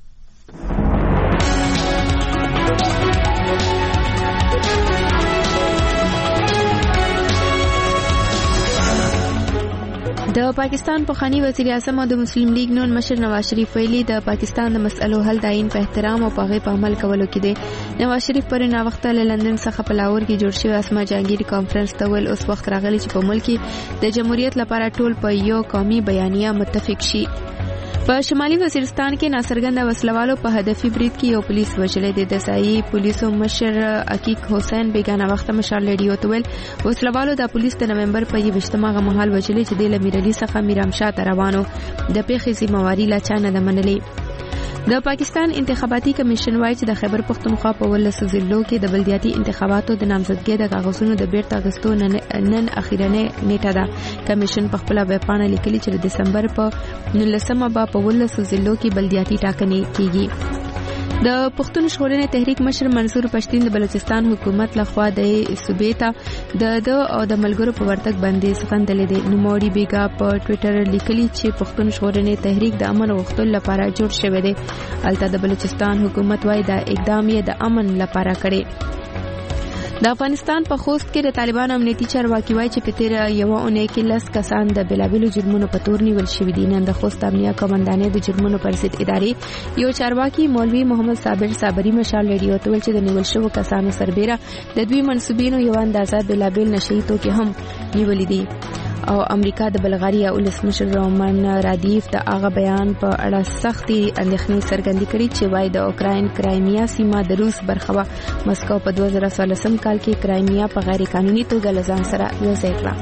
د پاکستان پخوانی وزیر اعظم او د مسلم لیگ نون مشر نواز شریف ویلي د پاکستان د مسئلو حل د عین په احترام او په غي په عمل کولو کې دی. نواز شریف پر نا وخت له لندن څخه په لاهور کې جوړ شوی اسما جهانگیر کانفرنس ته ول اوس وخت راغلی چې په ملک کې د جمهوریت لپاره ټول په یو قومي بیانیه متفق شي. په شمالي وزیرستان کې ناصرګند وسلوالو په هدفي برید کې یو پولیس وژلې دي. د ځایي پولیسو مشر عقیق حسین بیگانه وخت مشال ریډیو ته ویل وسلوالو د پولیس د نومبر په یوشتمه مهال وژلې چې د لمیرلی څخه میرامشاه ته روانو. د پیښې ذمہواری لا چا نه منلې. د پاکستان انتخاباتي کمیشن وايي چې د خیبر پختونخوا په ولسو ضلعو کې د بلدیاتي انتخاباتو د نامزدګۍ د کاغذونو د بیرته اخیستو نن اخیرنۍ نیټه ده. کمیشن په خپل ویب پاڼه لیکلي چې د دسمبر په نولسمه به په ولسو ضلعو کې بلدیاتي ټاکنې کیږي. د پښتون ژغورنې تحریک مشر منصور پښتین د بلوچستان حکومت لخوا د صوبې ته د د او د ملګرو په ورتګ باندې څرګندلې دي. نوموړي بیګا په ټوئیټر لیکلي چې پښتون ژغورنې تحریک د امن غوښتلو لپاره جوړ شوی دی. البته د بلوچستان حکومت وايي دا اقدام یې د امن لپاره کړی. د افغانستان په خوست کې د طالبانو امنیتي چارواکي وايي چې په تیر یو اونۍ کې لس کسان د بلابلو جرمونو په تور نیول شوي دي. نن د خوست امنیه کمانډانې د جرمونو پر ضد ادارې یو چارواکي مولوي محمد صابر صابري مشال ریډیو ته ویل چې د نیول شوو کسانو سربېره د دوی منسوبینو یو اندازه بلابل نشئی توکي هم نیولې دي. او امریکا د بلغاریا ولسمشر رومان رادیف د هغه بیان په اړه سختي اندېښنې څرګندې کړې چې وايي د اوکراین کرایمیا سیمه د روس برخه و. مسکو په دوه زره څلورم کال کې کرایمیا په غیر قانوني توګه له ځان سره یوځای کړه.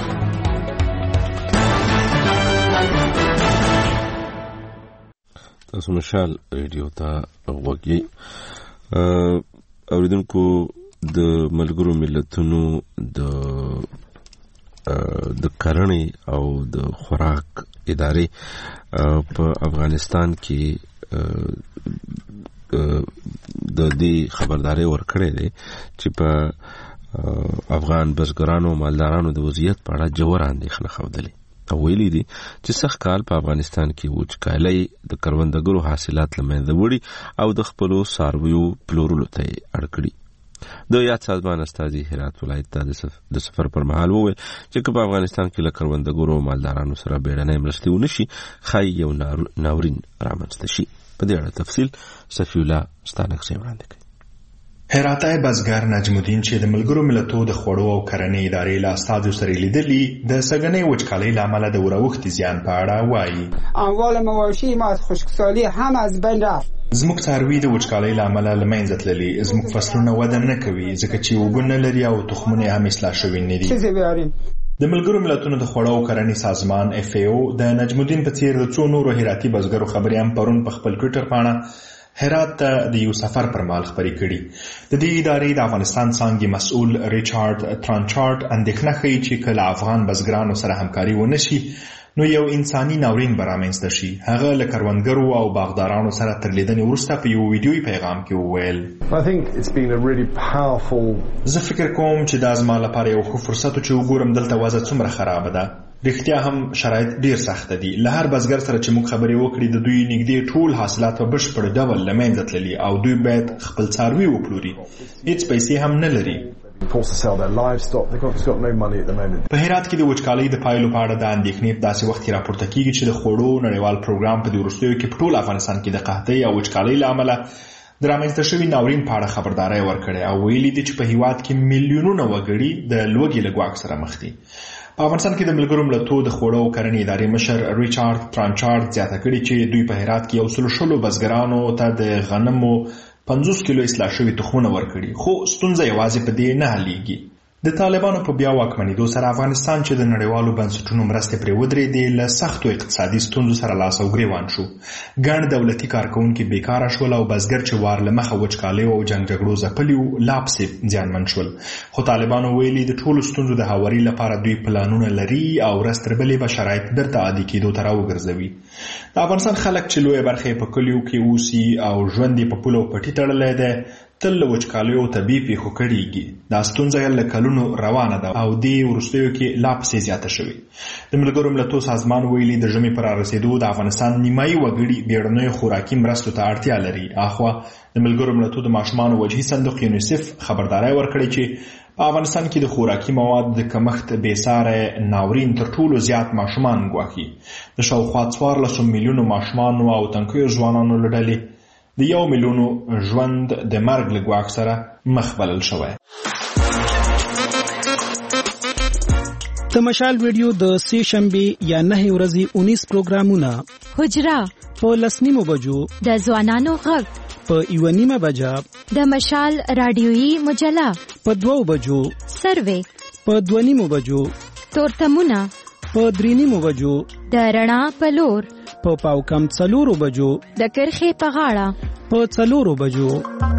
تاسو مشال ریډیو ته وګورئ. اوریدونکو د ملګرو ملتونو د د کرنې او د خوراک ادارې په افغانستان کې د دې خبرداري ورکړې ده چې په افغان بزګرانو او مالدارانو د وضعیت په اړه جوړ اندېښنه خوده. او ویلي دي چې سخت کال په افغانستان کې وچکالۍ د کروندګرو حاصلات له منځه وړي او د خپلو څارویو پلورلو ته اړ کړي. د یاد سازمان استازي هرات ولایت ته د سفر پر مهال وویل چې په افغانستان کې له کروندګرو او مالدارانو سره بیړنۍ مرستې ونشي خای یو ناورین رامنځته شي. په دې اړه تفصیل صفی الله ستانک سي وړاندې کوي.
هراتای بزګر نجم الدین چې د ملګرو ملتونو د خوړو او کرنې ادارې له استازو سره لیدلي د سګنې وچکالۍ لامل د وروختي زیان په اړه وایي.
اموال مواشی ما از خشکسالی هم از بین رفت.
زموږ څاروي د وچکالۍ لامل له منځه تللي. زموږ فصلونه وده نه کوي ځکه چې اوبه نه لري او تخمونه هم اصلاح شوي نه دي. د ملګرو ملتونو د خوړو او کرنې سازمان اف ای او د نجم الدین په څیر د څو نورو هراتي بزګرو خبرې هم پرون په خپل ټوئیټر باندې هرات ته د یو سفر پر مهال خبرې کړي. د دې ادارې د افغانستان څانګې مسؤل ریچارډ ترانچارډ اندېښنه ښیي چې کله افغان بزګرانو سره همکاري ونه شي نو یو انساني ناورین به رامنځته شي. هغه له کروندګرو او باغدارانو سره تر لیدنې وروسته په یو ویډیویي پیغام کې وویل زه فکر کوم چې دا زما لپاره یو ښه فرصت و چې وګورم دلته وضع څومره خرابه ده. رښتیا هم شرایط ډیر سخت دي. له هر بزګر سره چې موږ خبرې وکړې د دوی نږدې ټول حاصلات په بشپړ ډول له منځه تللي او دوی باید خپل څاروي وپلوري. هیڅ پیسې هم نه لري. په هرات کې د وچکالۍ د پایلو په اړه د اندېښنې په داسې وخت کې راپورته کیږي چې د خوړو نړیوال پروګرام په دې وروستیو کې په ټول افغانستان کې د قحطۍ او وچکالۍ له امله د رامنځته شوي ناورین په اړه خبرداری ورکړې او ویلي دي چې په هیواد کې میلیونونه وګړي د لوږې له ګواښ سره مخ دي. په افغانستان کې د ملګرو ملتونو د خوړو او کرنې ادارې مشر ریچارډ ترانچارد زیاته کړې چې دوی په هرات کې یو سل شلو بزګرانو ته د غنمو پنځوس کیلو اصلاح شوي تخمونه ورکړي، خو ستونزه یوازې په دې نه حلیږي. د طالبانو په بیا واکمنېدو سره افغانستان چې د نړیوالو بنسټونو مرستې پرې ودرېدې له سختو اقتصادي ستونزو سره لاس او ګریوان شو. ګڼ دولتي کارکوونکي بیکاره شول او بزګر چې وار له مخه وچکالیو او جنګ جګړو ځپلي وو لا پسې زیانمن شول. خو طالبانو ویلي د ټولو ستونزو د هواري لپاره دوی پلانونه لري او ورځ تر بلې به شرایط بیرته عادي کېدو ته راوګرځوي. د افغانستان خلک چې لویه برخه یې په کلیو کې اوسي او ژوند یې په پوله او پټي تړلی دی تل له وچکالیو او طبیعي پیښو کړېږي. دا ستونزه له کلونو روانه ده او دې وروستیو کې لا پسې زیاته شوې. د ملګرو ملتونو سازمان ویلي د ژمي پر رارسېدو د افغانستان نیمایي وګړي بیړنیو خوراکي مرستو ته اړتیا لري. اخوا د ملګرو ملتونو د ماشومانو وجهي صندوق یونیسف خبرداری ورکړی چې په افغانستان کې د خوراکي مواد د کمښت بېساری ناورین تر ټولو زیات ماشومان ګواښي. د شاوخوا څوارلسو میلیونو ماشومانو او تنکیو ځوانانو له ډلې د یو میلیونو ژوند د مرګ له ګواښ سره مخ بلل شوی.
د مشال ویډیو د سې شنبې یا نه ورځې اونیس پروګرامونه
حجره
په لس نیمو بجو
د ځوانانو غږ
په یوه نیمه بجه
د مشال رادیویي مجله
په دوو بجو
سروې
په دوه نیمو بجو
تورتمونه
په درې نیمو بجو
د رڼا په لور
په پاو کم څلورو بجو
د کرښې په غاړه
په څلورو بجو.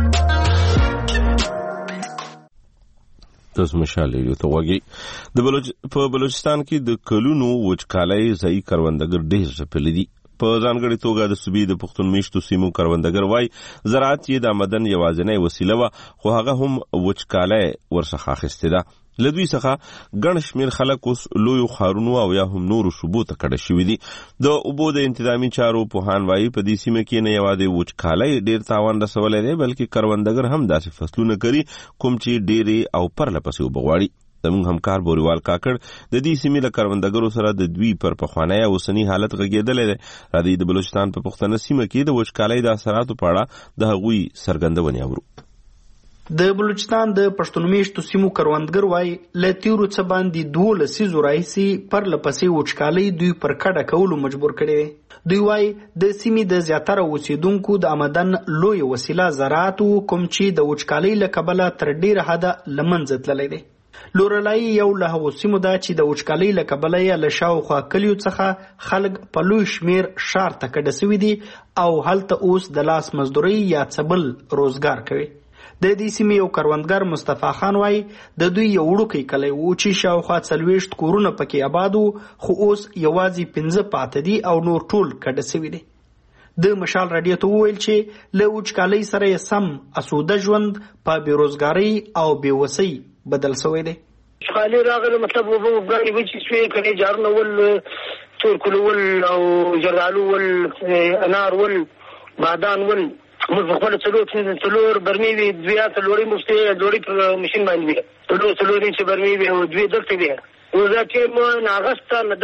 تاسو مشال ریډیو ته وګورئ. د بلوچ په بلوچستان کې د کلونو وچکالۍ ځای کروندګر ډېر ځپلي دي. په ځانګړې توګه د صوبې د پښتون میشتو سیمو کروندګر وای زراعت یې د آمدن یوازینۍ وسیله وه، خو هغه هم وچکالۍ ورڅخه اخیستې ده. له دوی څخه ګڼ شمېر خلک اوس لویو ښارونو او یا هم نورو صوبو ته کډه شوي دي. د اوبو د انتظامي چارو پوهان وایي په دې سیمه کې نه یوازې وچکالۍ ډېر تاوان رسولی دی بلکې کروندګر هم داسې فصلونه کري کوم چې ډېرې او پرله پسې اوبه غواړي. زموږ همکار بوریوال کاکړ د دې سیمې له کروندګرو سره د دوی پر پخوانی او اوسني حالت غږېدلی دی. راځئ د بلوچستان په پښتنه سیمه کې د وچکالۍ د اثراتو په اړه د هغوی څرګندونې اورو.
د بلوچستان د پښتون میشتو سیمو کروندګر وای له تیرو څه باندې دوه لسیزو راهیسې پر لپسې وچکالۍ دوی پر کډه کولو مجبور کړي. دوی وای د سیمې د زیاتره اوسیدونکو د آمدن لوی وسیله زراعت کوم چې د وچکالۍ له کبله تر ډیره حده له منځه تللی دی. لورلای یو له هغو سیمو ده چې د وچکالۍ له کبله یې له شاوخوا کلیو څخه خلک په لوی شمیر ښار ته کډه سوي دي او هلته اوس د لاس مزدورۍ یا څه بل روزګار کوي. د دې سیمې یو کروندګر مصطفی خان وای د دوی یو وړوکی کلی و چې شاوخوا څلوېښت کورونه پکې آباد وو، خو اوس یوازې پنځه پاته دي او نور ټول کډه سوي دي. د مشال رادیو ته وویل چې له وچکالۍ سره یې سم اسوده ژوند په بېروزګارۍ او بېوسۍ بدل شوی دی.
وچکالۍ راغله مطلب وګړي وچې شوې کړې جارونه ول تور کلول او زردالو ول انار ول بادان ول موږ په خپله څلور څلور برمې وي دوی اته لوړې موږ ته لوړې په مشین باندې وي څلور څلور انچه برمې وي او دوی دلته وي نو دا چې ما ناغسته نه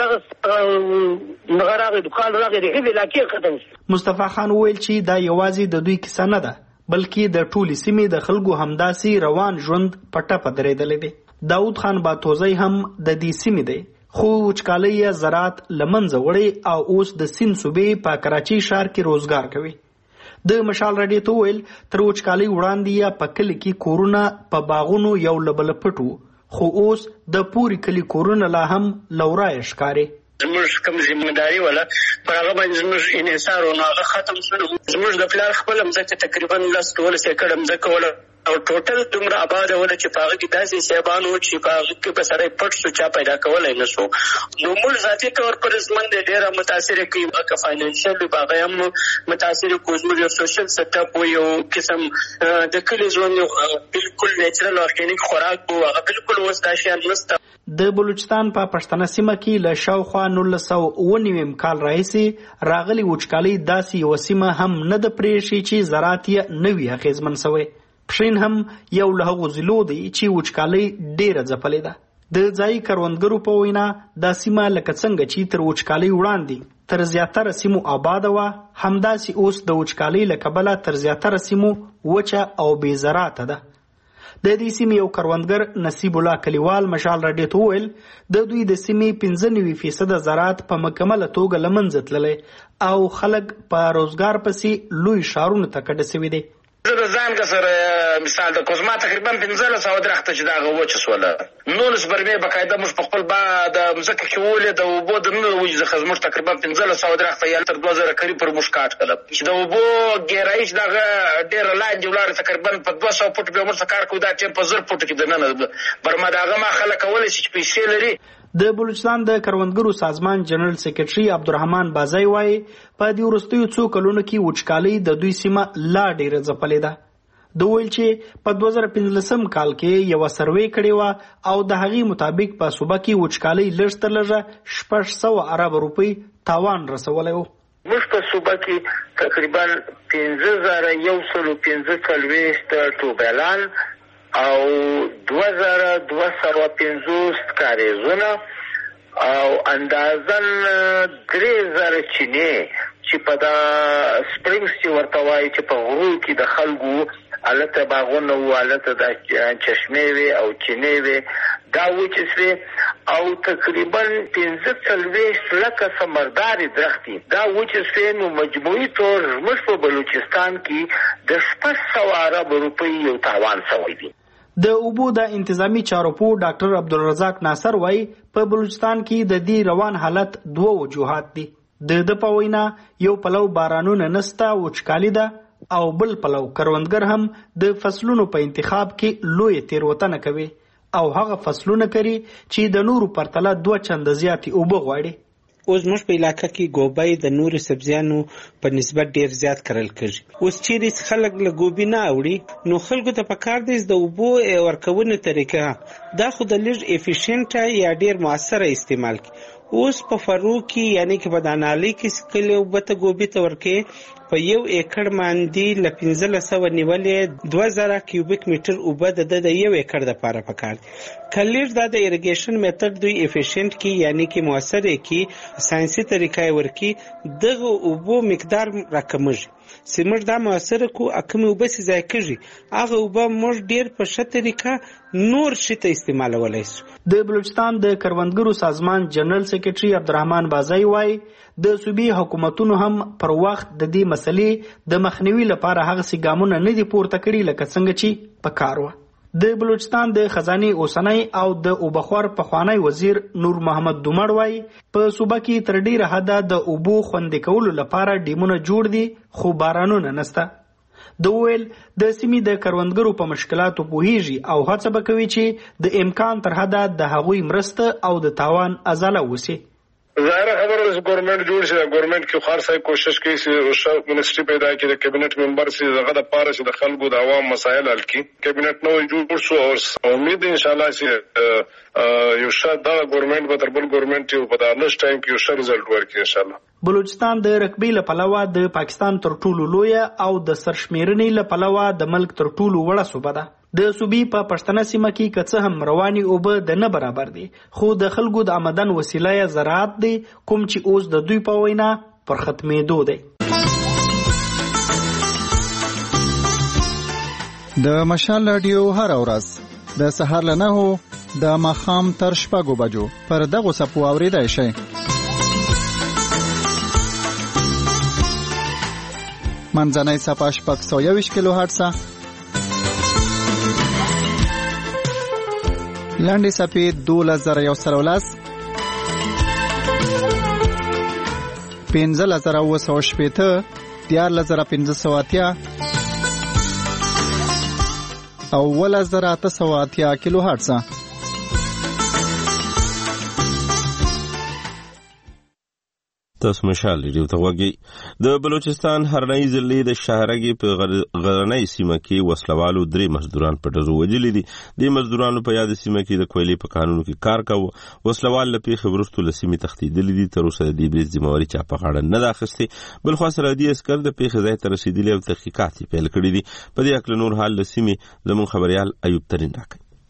دغه نغه راغی دوکان راغی د هغې علاقې ختم شو.
مصطفی خان وویل چې دا یوازې د دوی کیسه نه ده بلکې د ټولې سیمې د خلکو همداسې روان ژوند په ټپه درېدلی دی. داود خان باتوزی هم د دې سیمې دی، خو وچکالۍ یې زراعت له منځه وړی او اوس د سیند صوبې په کراچۍ ښار کې روزګار کوي. د مشال رادیو ته وویل تر وچکالۍ وړاندې یا په کلي کې کورونه په باغونو یو له بله پټ وو، خو اوس د پوري کلي کورونه لا هم له ورایه ښکاري.
زموږ کوم ذمهداري ولا پر هغه باندې زموږ انحصار و نو هغه ختم شو. زموږ د پلار خپله مځکه تقریبا لس دولس ایکړه مځکه وله او ټوټل دومره آباده وله چې په هغه کې داسې سیبان و چې په هغه کې به سړی پټ شو چا پیدا کولی نه شو. نو موږ ذاتي طور پر زمن دی ډېره متاثره کوي که فاینانشل وي په هغه هم متاثره کوي. زموږ یو سوشل سیټ اپ و یو قسم د کلي ژوند یو بلکل نیچرل ارګینیک خوراک و هغه بلکل اوس دا شیان نشته.
د بلوچستان په پښتنه سیمه کې له شاوخوا نولس سوه اوه نویم کال راهیسې راغلې وچکالۍ داسې یوه سیمه هم نه ده پرېښې چې زراعت یې نه وي اغېزمن سوی. پښین هم یو له هغو ضلعو دی چې وچکالۍ ډېره ځپلې ده. د ځایي کروندګرو په وینا دا سیمه لکه څنګه چې تر وچکالۍ وړاندې تر زیاتره سیمو آباده وه، همداسې اوس د وچکالۍ له کبله تر زیاتره سیمو وچه او بې زراعته ده. د دې سیمې یو کروندګر نصیب الله کلیوال مشال راډیو ته وویل د دوی د سیمې پنځه نوي فیصده زراعت په مکمله توګه له منځه تللی او خلک په روزګار پسې لوی ښارونو ته کډه سوي دي.
زه د ځان که سره مثال د کوزما تقریبا پنځلس سوه درخته چې د هغه وچه سوله نولس برمې بقاعده موږ په خپل با د مځکه کې ولې د اوبو د ننه وجې څخه زموږ تقریبا پنځلس سوه درخته یا تر دوه زره کلي پر موږ کاټ کړل چې د اوبو ګیرایي چې دغه ډېره لاندې ولاړې تقریبا په دوه سوه فوټ بیا موږ څه کار کوو دا ټیم په زر فوټو کې دننه برما د هغه ما خلک کولی شي چې پیسې لري.
د بلوچستان د کروندګرو سازمان جنرال سیکریټري عبدالرحمن بازای وایي په دې وروستیو څو کلونو کې وچکالۍ د دوی سیمه لا ډېره ځپلې ده. د ویل چې په دوه زره پنځلسم کال کې یو سروې کړې وه او د هغې مطابق په صوبه کې وچکالۍ لږ تر لږه شپږ سوه ارب روپۍ تاوان رسولی و.
موږ په صوبه کې تقریبا پنځه زره یو سلو پنځه څلوېښت ټوبیلان او دوه زره دوه سوه پنځوس کاریزونه او اندازن درې زره چینې چې په دا سپرینګز چې ورته وایي چې په غرو کې د خلکو هلته باغونه وو هلته د چشمې وې او چینې وې دا وچې سوې او تقریبا پنځه څلوېښت لکه ثمردارې درختې دا وچې سوې نو مجموعي طور زموږ په بلوچستان کې د شپږ سوه ارب روپۍ یو تاوان سوی دی.
د اوبو د انتظامی چارواکو ډاکټر عبدالرزاق ناصر وایي په بلوچستان کې د دې روان حالت دوه وجوهات دي. د د په وینا یو پلو بارانونه نسته وچکالي ده او بل پلو کروندګر هم د فصلونو په انتخاب کې لوی تیروتنه کوي او هغه فصلونه کوي چې د نورو پرتله دوه چنده زیاتې اوبه غواړي.
اوس موږ په علاقه کې ګوبی د نورو سبزیانو په نسبت ډیر زیات کرل کېږي. اوس چیرې خلک له ګوبي نه اوړي نو خلکو ته پکار دی د اوبو ورکونې طریقه دا خو د لږ افیشینټه یا ډیر موثره استعمال کی. اوس په فرو کې یعنی کې په دانالي کې کله اوبه ته ګوبي ته ورکې په یو ایکړ باندې له پنځلس سوه نیولې دوه زره کیوبیک میټر اوبه د د یو ایکړ دپاره پکار دي. کلیر دا د ایریګیشن میتود دوی افیشینټ کی یعنی کې موثره کی ساينسي طریقې ورکی دغه اوبو مقدار راکمږي. سیمر دا موثره کو اکمه اوبه سي ځای کېږي هغه اوبه موږ ډیر په ښه طریقه نور شي ته استعمالولای شو.
د بلوچستان د کروندګرو سازمان جنرال سیکریټري عبدالرحمن بازای وایي د صوبې حکومتونو هم پر وخت د دې مسلې د مخنیوي لپاره هغه سي ګامونه نه دي پورته کړي لکه څنګه چې پکار و. د بلوچستان د خزانه اوسنۍ او د اوبخور پخوانی وزیر نور محمد دومړ وایي په صوبه کې تر ډیره حده د اوبو خوندې کولو لپاره ډیمونه جوړ دي خو بارانونه نسته. د ویل د سیمې د کروندګرو په مشکلاتو پوهیږي او هڅه به کوي چې د امکان تر حده د هغوی مرسته او د تاوان ازاله وسی.
ظاهره خبره ده ګورنمنت جوړ شي ګورنمنت کې خار صاحب کوشش کوي چې منیسټري پیدا کړي د کابینټ ممبر سي دغه د پاره چې د خلکو د عوام مسایل حل کړي. کابینټ نو جوړ شو او امید ان شاء الله چې یو شاده د ګورنمنت به تر بل ګورنمنت یو په دانش ټایم کې یو ښه رزلټ ورکړي ان شاء الله.
بلوچستان د رقبې له پلوه د پاکستان تر ټولو لویه او د سرشمیرنې له پلوه د ملک تر ټولو وړه صوبه ده. د صوبې په پښتنه سیمه کې که څه هم رواني اوبه د نه برابر دي خو د خلکو د آمدن وسیله یې زراعت دی کوم چې اوس د دوی په وینا پر ختمېدو دی.
د مشال رادیو هر ورځ د سهار له نهو د ماښام تر شپږو بجو پر دغو څپو اورېدای شئ. منځنۍ څپه شپږ سوه یوویشت کیلو هرټزه لاندې څپې دولس زره یو سل او لس پنځلس زره اووه سوه شپېته دیارلس زره پنځه سوه اتیا او اوولس زره اته سوه اتیا کیلو هرټزه.
تاسو مشال ریډیو ته وګورئ. د بلوچستان هرنۍ ضلع د شهرګي په غرنۍ سیمه کې وسلوالو درې مزدوران په ډزو وجلي دي. د مزدورانو په یاد سیمه کې د کویلې په قانونو کې کار کاوه. وسلوال له پیښې وروسته له سیمې تښتېدلي دي. تر اوسه د دې بریځ ذمهواري چا په غاړه نه ده اخیستې. بلخوا سرحدي عسکر د پیښې ځای ته رسېدلي او تحقیقات یې پیل کړي دي. په دې هکله نور حال له سیمې زموږ خبریال ایوب ترین راکوي.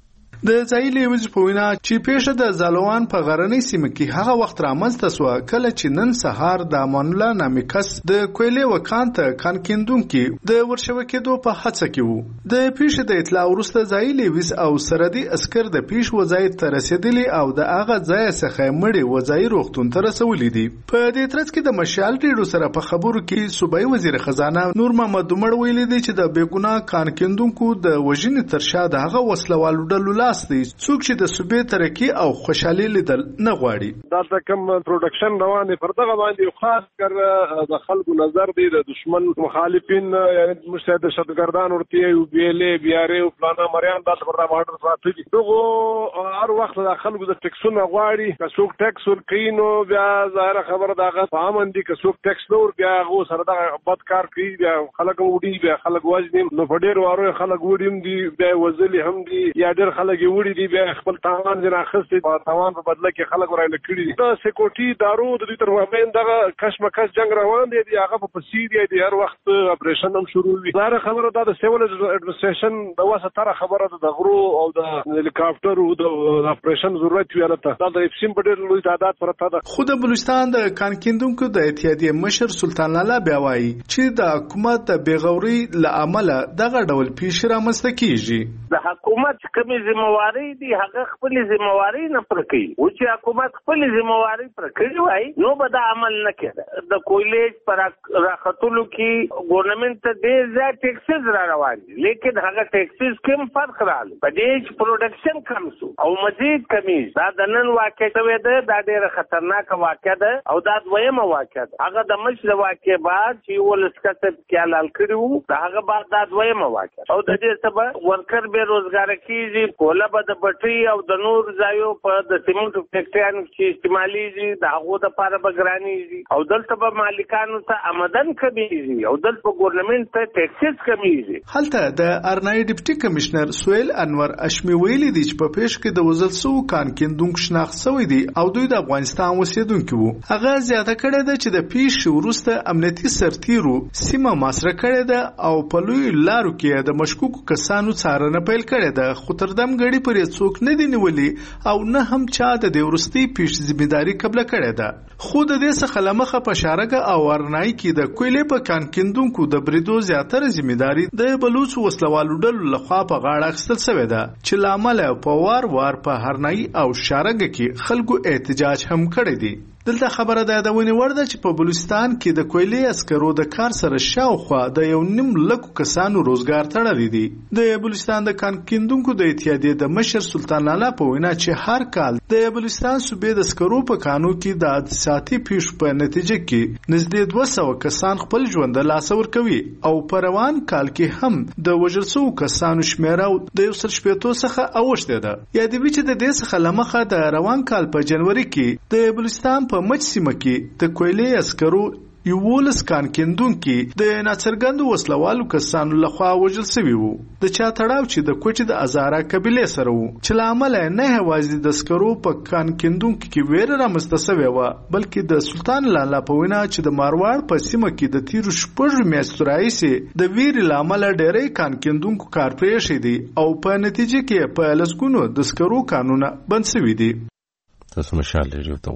د ځایي لیوز په وینا چې پیښه د زالوان په غرنۍ سیمه کې هغه وخت رامنځته سوه کله چې نن سهار د امان الله نامي کس د کویلې وکان ته کان کیندونکي د ورشوه کېدو په هڅه کې وو. د پیښې د اطلاع وروسته ځایي لیوز او سرحدي عسکر د پیښ وځای ته رسېدلي او د هغه ځای څخه مړي وځایي روغتون ته رسولي دي. په دې ترڅ کې د مشال ریډیو سره په خبرو کې صوبایي وزیر خزانه نور محمد عمر ویلي دی چې د بېګناه کان کیندونکو د وژنې تر شا د هغه وسلوالو ډلو لاس دی څوک چې د صوبې ترقي او خوشحالي لیدل نه غواړي.
دا د کوم پروډکشن روان دی پر دغه باندې خاص کر د خلکو نظر دی د دشمن مخالفین یعنی مشاهده دهشتګردان ورته یو بیلې بیارې او پلانا مریان د پر باندې ساتي دغه هر وخت د خلکو د ټیکسونو غواړي که څوک ټیکس ورکړي نو بیا ظاهره خبره دغه فهمن دي که څوک ټیکس نور بیا غو سره د بد کار کوي بیا خلک وډي بیا خلک واجنیم نو په ډیر وارو خلک وډیم دي بیا وزلي هم دي یا ډیر خلک وډي دي بیا خپل تاوان جنا خسته په تاوان په بدله کې خلک ورایل کړي دا سکیورټي دارو د دې تر ومن دغه کشمکش جنگ روان دی دی هغه په سیریه دی هر وخت اپریشن هم شروع وي دا خبره دا د سیول اډمنستریشن د واسه تر خبره د غرو او د هلیکاپټر او د اپریشن ضرورت ویلته دا د افسین په ډیر لوی تعداد پرته ده.
خو د بلوچستان د کان کیندونکو د اتحادیې مشر سلطان لالا بیا وایي چې د حکومت د بیغوري لامل دغه ډول پیښې رامنځته کیږي.
د حکومت کومې ذمہواری دي هغه خپل ذمہواری نه پر کوي او چې حکومت خپل ذمہواری پر کوي وای نو به دا عمل نه کړي. د کویلې پر راختلو کې ګورنمنت ته ډېر زیات ټیکسز را روان دي لیکن هغه ټیکسز کوم فرق راغلی په دې چې پروډکشن کم شو او مزید کمیږي. دا د نن واقع شوی ده دا ډېره خطرناک واقع ده او دا دویمه واقع ده. هغه د مشر واقع بعد چې ولسکت کې اعلان کړو دا هغه بعد دا دویمه واقع او د دې سبب ورکر به روزګار کیږي کوله به د بټري او د نور ځایو په د سیمنټو فیکټریانو کې استعماليږي دا هغه د پاره بګرانيږي او دلته به مالکانو ته آمدن کمیږي او دلته په ګورنمنت ته ټیکسز کمیږي.
هلته د ارنای ډیپټي کمشنر سویل انور اشمی ویلي دی چې په پیښ کې د وزل سو کان کیندونکو شناخت شوی دی او دوی د افغانستان اوسیدونکو وو. هغه زیاته کړه ده چې د پیښ وروسته امنیتي سرتیرو سیمه محاصره کړې ده او په لوی لارو کې د مشکوکو کسانو څارنه پیل کړې ده خو تر دم غړي پر څوک نه دی نیولې او نه هم چا د دې ورستي پیښ ذمہداري قبل کړې ده. خو د دې څخه لمخه په شارګه او ارنای کې د کویلې په کان کیندونکو د بریدو زیاتره ذمہداري د بلوچ وسلوالو ډلو لخوا په غاړه اخیستل شوې ده چې لامل په وار وار په هرنای او شارګه کې خلکو احتجاج هم کړی دی. دلته خبره ده د ونی ورده چې په بلوچستان کې د کویلې عسکرو د کار سره شاوخوا د یو نیم لکو کسانو روزګار تړلی دی. د بلوچستان د کان کیندونکو د اتحادیې د مشر سلطان لالا په وینا چې هر کال د بلوچستان صوبې د عسکرو په کانو کې د حادثاتي پیښو په نتیجه کې نږدې دوه سوه کسان خپل ژوند له لاسه ورکوي او په روان کال کې هم د وژل شوو کسانو شمیره د یو سل شپېتو څخه اوښتې ده. یادوي چې د دې څخه لمخه د روان کال په جنوري کې د بلوچستان په مچ سیمه کې د کویلې عسکرو یولس کان کیندونکي د ناڅرګندو وسلوالو کسانو لخوا وژل شوي وو. د چا تړاو چې د کوچ د ازاره قبیلې سره وو چې له امله نه یوازې د عسکرو په کان کیندونکو کې ویره رامنځته شوې وه بلکې د سلطان لالا په وینا چې د مارواړ په سیمه کې د تیرو شپږو میاشتو راهیسې د ویرې له امله ډېری کان کیندونکو کار پرېښی دی او په نتیجه کې په لسګونو د عسکرو کانونه بند شوي دي.
تاسو مشال ریډیو ته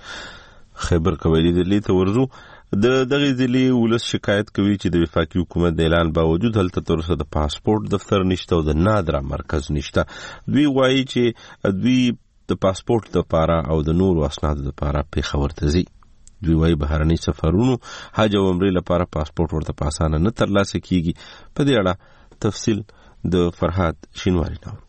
وګورئ. خیبر قبایلی ضلع ته ورځو. د دغه ضلع ولس شکایت کوي چې د وفاقي حکومت د اعلان باوجود هلته تر اوسه د پاسپورت دفتر نشته او د نادره مرکز نشته. دوی وایي چې دوی د پاسپورت لپاره او د نورو اسنادو لپاره پیښور ته ځي. دوی وایي بهرني سفرونو حج او عمرې لپاره پاسپورت ورته په اسانه نه ترلاسه کیږي. په دې اړه تفصیل د فرهاد شینواری نور.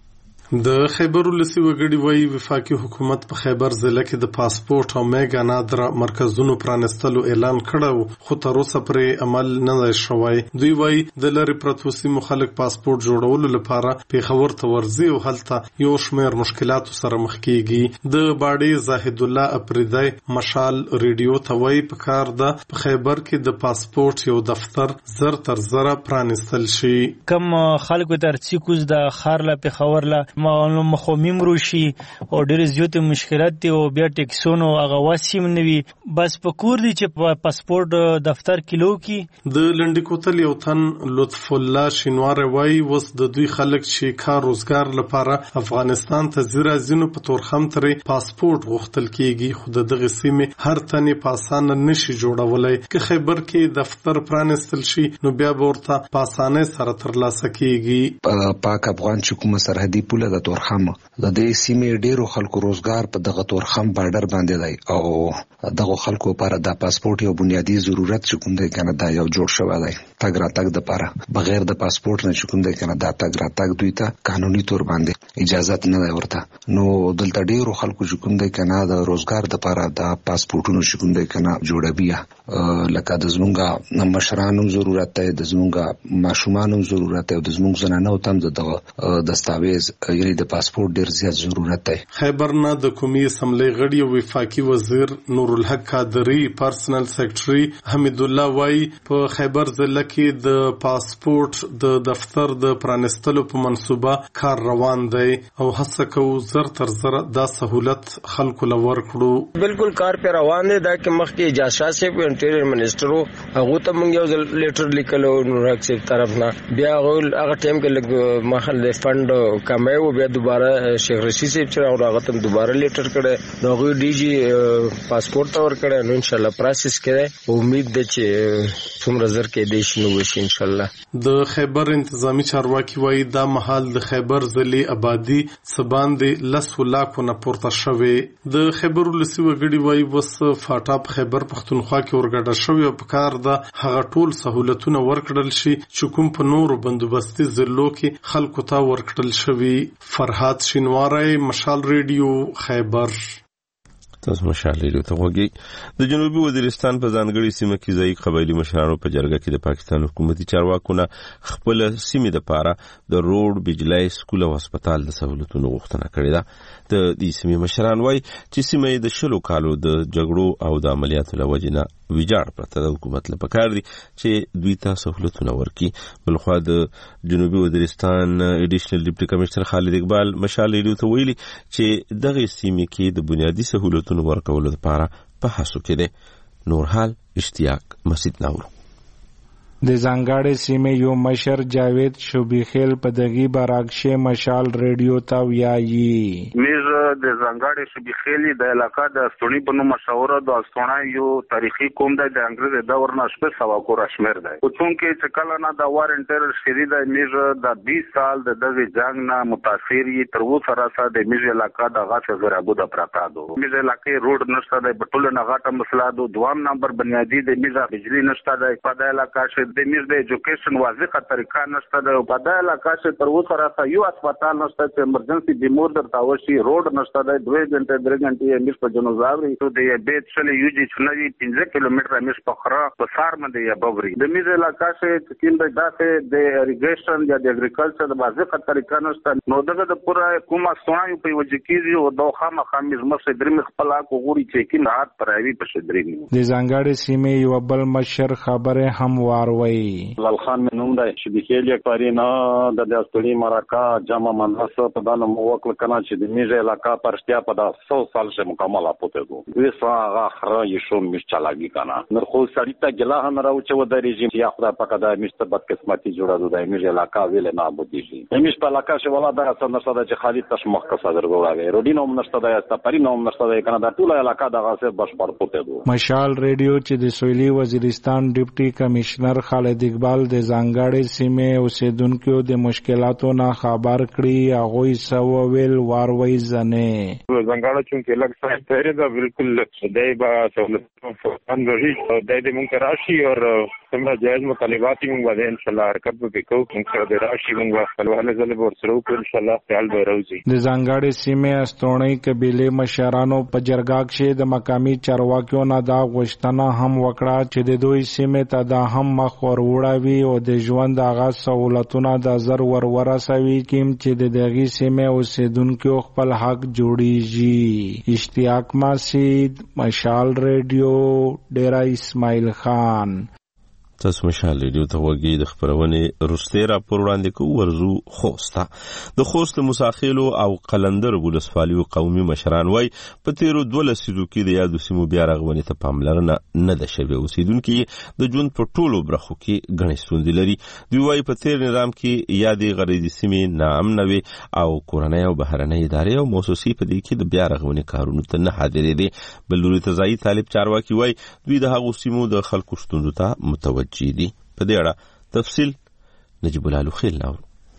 د خیبر ولسی وګړي وایي وفاقي حکومت په خیبر ضلع کې د پاسپورت او میګا نادره مرکزونو پرانستلو اعلان کړو خو تر اوسه پرې عمل نه دی شوی. دوی وایي د لری پرتو سیمو خلک پاسپورت جوړولو لپاره پیښور ته ورځي او هلته یو شمېر مشکلاتو سره مخ کیږي. د باډي زاهد الله اپریدی مشال ریډیو ته وایي په کار ده په خیبر کې د پاسپورت یو دفتر زر تر زر پرانستل شي.
کم خلکو تر څیکوز د خارله پیښور له
مخومیم روشي او ډېر زیات مشکلات دي او بیا ټیکسونو هغه واسیم نوي بس په کور دي چې په پاسپورت دفتر کیلو کې
د لنډی کوتل یو تن لطف الله شینوار وای وس د دوی خلک چې کار روزګار لپاره افغانستان ته زیرا زینو په تورخم ترې پاسپورت غوښتل کیږي خو دغه سیمه هر تنه په اسانه نشي جوړولای که خیبر کې دفتر پرانستل شي نو بیا ورته په اسانه سره ترلاسه کیږي.
پاک افغان چې کومه سرحدي پوله د تورخم د دې سیمې ډیرو خلکو روزګار په دغه تورخم بارډر باندې دی او دغه خلکو لپاره د پاسپورت یو بنیادی ضرورت چې کوم دی کنه دا یو جوړ شوی دی. تګ راتګ د لپاره بغیر د پاسپورت نه چې کوم دی کنه دا تګ راتګ دوی ته قانوني تور باندې اجازه نه دی ورته نو دلته ډیرو خلکو چې کوم دی کنه د روزګار د لپاره د پاسپورتونو چې کوم دی کنه جوړوي لکه د زمونږ مشرانو ضرورت دی د زمونږ ماشومانو ضرورت دی او د زمونږ زنانو تم د دستاویز یعنی د پاسپورت ډیر زیات ضرورت دی.
خیبر نه د قومي اسمبلی غړي او وفاقي وزیر نور الحق قادری پرسنل سیکریټري حمید الله وای په خیبر ضلع کې د پاسپورت د دفتر د پرانستلو په منصوبه کار روان دی او هڅه کوو زر تر زر دا سہولت خلکو لور کړو.
بالکل کار په روان دی دا کې مخکې اجازه شاه انټیریر منسٹر هغه ته موږ یو لیټر لیکلو نور حق صاحب طرف نه بیا هغه ټیم کې لګ محل فند کمایو بیا دوباره شیخ رشید صاحب چې هغه ته دوباره لیټر کړه نو غوی ډي جی پاسپورت اور کړه نو ان شاء الله پروسس کړي امید ده چې څومره زر کې دیش نو وشي ان شاء الله.
د خیبر انتظامی چارواکي وایي دا مهال د خیبر ضلع آبادی سباندې لسو لاکو نه پورته شوی. د خیبر ولسی وګړي وایي وس فاټا په خیبر پختونخوا کې ورګډه شوی او په کار ده هغه ټول سہولتونه ورکړل شي چې کوم په نورو بندوبستي ضلعو کې خلکو ته ورکړل شوی. فرحات شینواری مشال ریډیو خیبر.
تاسو مشال ریډیو ته وګورئ. د جنوبي وزیرستان په ځانګړي سیمه کې ځای قبایلی مشرانو په جرګه کې د پاکستان حکومتي چارواکونه خپل سیمې لپاره د روډ بجلی سکول او هسپتال د سہولتونو غوښتنه کړې ده. د دې سیمې مشران وایي چې سیمه د شلو کالو د جګړو او د عملیاتو له وجې نه ویجاړ پرته د حکومت له پکار دي چې دوی ته سہولتونه ورکړي. بلخوا د جنوبي وزیرستان ایډیشنل ډیپټي کمشنر خالد اقبال مشال ریډیو ته ویلي چې دغه سیمې کې د بنیادي سہولتونو ورکولو لپاره په هڅو کې دي. نورحال اشتیاق مسجد ناورو
د ځانګړې سیمې یو مشر جاوید شوبیخیل په دغه براکشه مشال ریډیو ته ویایي
میز د ځانګړې شوبیخیل د علاقې د استونی په نوم مشهور د استونه یو تاریخي قوم د انګریز دور نه شپه سوا کو رشمیر دی او څونکه چې کله نه د وار انټر شریده میز د بیس سال د دغه جنگ نه متاثر یي تر اوسه راځه د میز علاقې د غاښه زرابو د پراته دو میز علاقې روډ نشته د بټول نه غاټه مسله دو دوام نمبر بنیادی د میز بجلی نشته د په د علاقې د میز د ایجوکیشن واضحه طریقه نشته د په د علاقې تر اوسه راځه یو هسپتال نشته چې ایمرجنسي بیمور درته وشي روډ نشته د دوه غنټه درې غنټه میز په جنوزاوري ته د بیت شلې یو جی څنګه پنځه کیلومتره میز په خره په سار باندې یا بوري د میز علاقې چې کیم د داسې د اریګیشن یا د اګریکلچر د واضحه طریقه نشته نو دغه د پوره کومه سونایو په وجه کې او د خامہ خامز مخه درې خپل کو غوري چې کیم راحت پرایوي په شدري
د ځانګړې سیمې یو بل مشر خبره هم واروي
لال خان منوم دی چې د کېلې پارینا د داستړي مراکا جامع مناسب په دانه موکل کنا چې د میزه علاقہ پرشتیا په دا سو سال سے مکمل اپوته دو وسا اخر یشو مش چلاګي کنا نو خو سړی ته ګلا هم راو چې و د رژیم یا خدای پاک دا مشته بد قسمتي جوړه د میزه علاقہ ویل نه بودیږي میش په علاقہ چې ولا دا اصل نشته چې خالد تش مخ کا صدر ګوراوي روډینوم نشته دا است پرینوم نشته دا کنا دا ټول علاقہ دغه سه بش پر پوته دو.
مشال ریډیو چې د سویلي وزیرستان ډیپټي کمشنر خالد اقبال د ځانګړې سیمې اوسیدونکو د مشکلاتو نه خبر کړي هغه یې سو ویل واروي ځنه
ځانګړې چې لږ څه تیرې دا بالکل دای با سہولت فن رہی دای دې مونږ راشي او څنګه جایز مطالبات موږ باندې ان شاء الله حرکت وکړو موږ سره راشي موږ خپلواله ځله ورسره وکړو ان شاء الله خیال به راوځي.
د ځانګړې سیمې استونی قبيله مشرانو په جرګه کې د مقامي چارواکیو نه دا غوښتنه هم وکړه چې د دوی سیمې ته دا هم مخ وروړاوي او د ژوند هغه سہولتونه د زر ور ورسوي کیم چې د دغه سیمې اوسیدونکو خپل حق جوړیږي. اشتیاق مسجد مشال ریډیو ډیرا اسماعیل خان.
تاسو مشال ریډیو ته وګورئ د خبرونه روسته راپور وړاندې کوو ورزو خوسته د خوست مساخیلو او قلندر ولسوالیو قومي مشران وای په تیرو دوه لسیزو کې د یادو سیمو بیا رغونې ته پاملرنه نه ده شوې اوسیدونکو د ژوند په ټولو برخو کې غني ستونزې لري دوی وای په تیر نظام کې یادې غریزي سیمې ناامن وي او کورنۍ او بهرنۍ ادارې او موسسې په دې کې د بیا رغونې کارونو ته نه حاضرې دي بل لوري تزای طالب چارواکي وای دوی د هغو سیمو د خلکو ستونزو ته متوجه جدي په دې اړه تفصیل نجیب الله خیل نو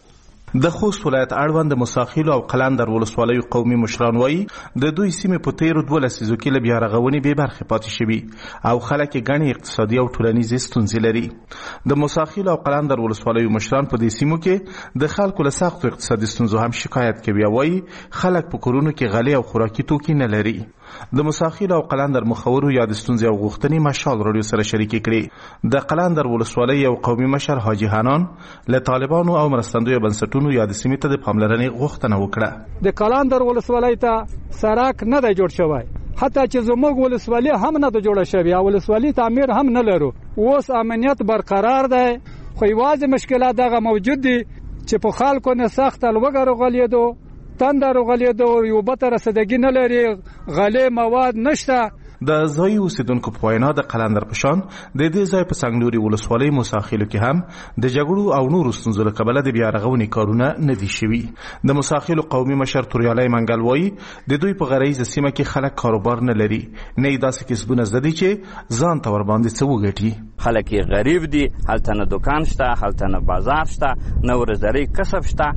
د خوست ولایت اړوند د مساخیلو او قلندر ولسوالیو قومي مشران وایي د دوی سیمې په تیرو دوه لسیزو کې له بیا رغونې بې برخې پاتې شوي او خلک یې ګڼې اقتصادي او ټولنیزې ستونزې لري د مساخیلو او قلندر ولسوالیو مشران په دې سیمو کې د خلکو له سختو اقتصادي ستونزو هم شکایت کوي او وایي خلک په کورونو کې غلې او خوراکي توکي نه لري د مساخیلو او قلندر مخورو یا د ستونزې او غوښتنې مشال راډیو سره شریکې کړې د قلندر ولسوالۍ یو قومي مشر حاجي حنان له طالبانو او مرستندویو بنسټونو یا د سیمې ته د پاملرنې غوښتنه وکړه
د قلندر ولسوالۍ ته سړک نه دی جوړ شوی حتی چې زموږ ولسوالۍ هم نه ده جوړه شوې او ولسوالۍ تعمیر هم نه لرو اوس امنیت برقرار دی خو یوازې مشکلات دغه موجود دي چې په خلکو نه سخت لوګه رغلیدو تندر غلیدو یو به رسیدګي نه لري غلې مواد نشته
د ځای اوسیدونکو په وینا د قلندر پشان د دې ځای په څنګلوري ولسوالۍ مساخیلو کې هم د جګړو او نورو ستونزو له کبله د بیا رغونې کارونه نه دي شوي د مساخیلو قومي مشر توریالی منګل وایي د دوی په غریزه سیمه کې خلک کاروبار نه لري نه یې داسې کسبونه زده دي چې ځان ته ورباندې څه وګټي
خلک یې غریب دي هلته نه دوکان شته هلته نه بازار شته نه ورځري کسب شته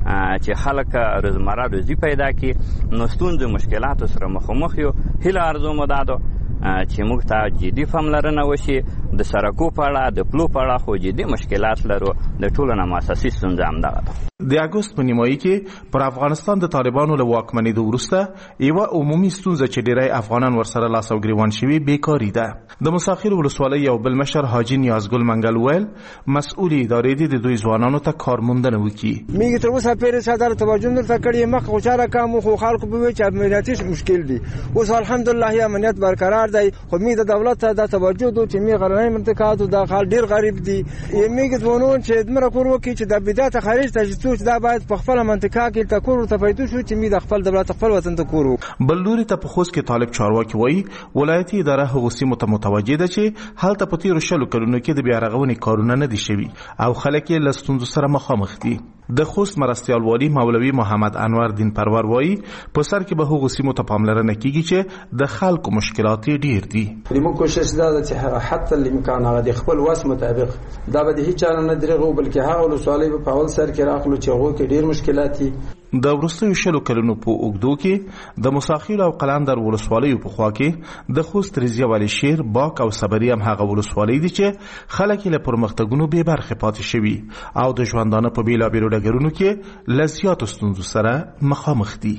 چې خلک روزمره روزي پیدا کړي نو ستونزې مشکلاتو سره مخامخ یو هیله ارزو مو دادو چې موږ ته جدي پاملرنه وشي د سړکو په اړه د پلو په اړه خو جدي مشکلات لرو د ټولو نه اساسي ستونزه همدغه ده
د اګوست په نیمایي کې پر افغانستان د طالبانو له واکمنېدو وروسته یوه عمومي ستونزه چې ډېری افغانان ورسره لاس او ګریوان شوي بیکاري ده د مساخیل ولسوالۍ یو بل مشر حاجي نیازګل منګل ویل مسؤل ادارې دي د دوی ځوانانو ته کارموندنه وکړي
میږي تر اوسه پرې څادر توجه دلته کړې مخ خو چاره کم خو خلکو به وي چې امنیتي مشکل دي اوس الحمدلله امنیت برقرار دی خو می د دولت ته د توجه دو چې می غرنۍ منطقه د خال ډیر غریب دي میږي ځوانون چې دمر کور وکړي چې د بدايت خارج ته چې دا باید په خپل منطقه کې تکور ته پیدا شو چې می د خپل دولت خپل وطن ته کورو
بلوري ته په خوست کې طالب چارواکي وایي ولایتي اداره هغه سیمه ته متوجه ده چې هلته په تیرو شلو کلونو کې د بیا رغونې کارونه نه دي شوي او خلک یې له ستونزو سره مخامخ دي د خوست مرستیال والی مولوی محمد انور دین پرور وایي په سر کې به هغه سیمه ته پاملرنه کیږي چې د خلکو مشکلات ډیر دي
موږ کوشش دا چې حتی الامکان هغه د خپل واس مطابق دا به هیڅ چانه نه درغو بلکې هغه ولسوالۍ په اول سر کې راغلو چې هغه کې ډیر مشکلات دي
د ورستیو شلو کلونو په اوګدو کې د مساخیل او قلندر ولسوالیو په خوا کې د خوست ریزیا والی شیر باک او صبري هم هغه ولسوالۍ دي چې خلک له پرمختګونو به برخه پاتې شوي او د ژوندانه په بیلابیلو ډګرونو کې لزیات ستونزو سره مخامخ دي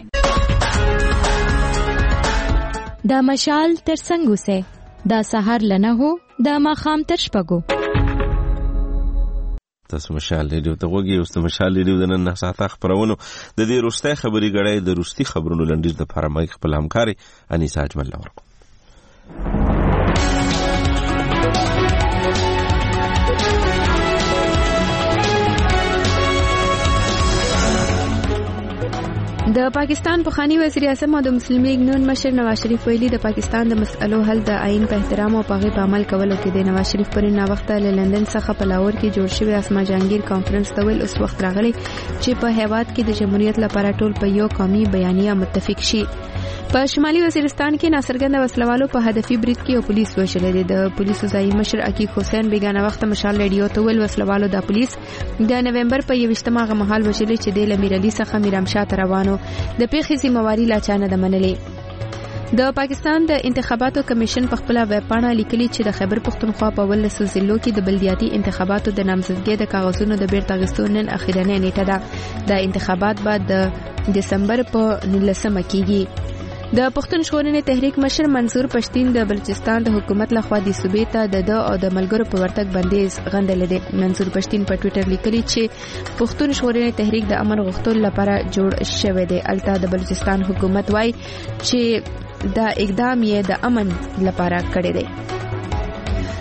دا مشال تر څنګه سه دا سحر لنه هو دا ماخام تر شپګو
تاسو مشال ریډیو ته وګورئ اوس د مشال ریډیو د نن ساعته خبرونو د دې روسته خبري غړې د روستي خبرونو لنډیز د فارمای خپل همکاري انیسا اجمل لور
د پاکستان پخوانی وزیر اعظم او د مسلم لیگ نون مشر نواز شریف ویلي د پاکستان د مسئلو حل د آئین په احترام او په غي عمل کولو کې د نواز شریف پر نه وخت له لندن څخه په لاهور کې جوړ شوی اسما جهانگیر کانفرنس ته ویل اوس وخت راغلی چې په هیواد کې د جمهوریت لپاره ټول په یو قومي بیانیه متفق شي په شمالي وزیرستان کې ناصرګند وسلوالو په هدفي برید کې او پولیس وشلې دي د پولیسو ځای مشر عقیق حسین بیگانه وخت مشال ریډیو ته ویل وسلوالو د پولیس د نومبر په یوشتمه غ مهال وشلې چې د لمیر علي څخه میرامشاه ته روانو د پیښې ذمہواری لا چانه د منلې د پاکستان د انتخاباتو کمیشن په خپل ویب پاڼه لیکلي چې د خیبر پختونخوا په ولسو ضلعو کې د بلدیاتي انتخاباتو د نامزدګۍ د کاغذونو د بیرته اخیستو نن اخیرنۍ نیټه ده د انتخابات بعد د دسمبر په نولسمه کېږي د پښتون ژغورنې تحریک مشر منصور پښتین د بلوچستان د حکومت لخوا د صوبې ته د د او د ملګرو په ورتګ بندیز غندل دي منصور پښتین په ټوئیټر لیکلي چې پښتون ژغورنې تحریک د امن غوښتلو لپاره جوړ شوی دی الته د بلوچستان حکومت وایي چې دا اقدام یې د امن لپاره کړی دی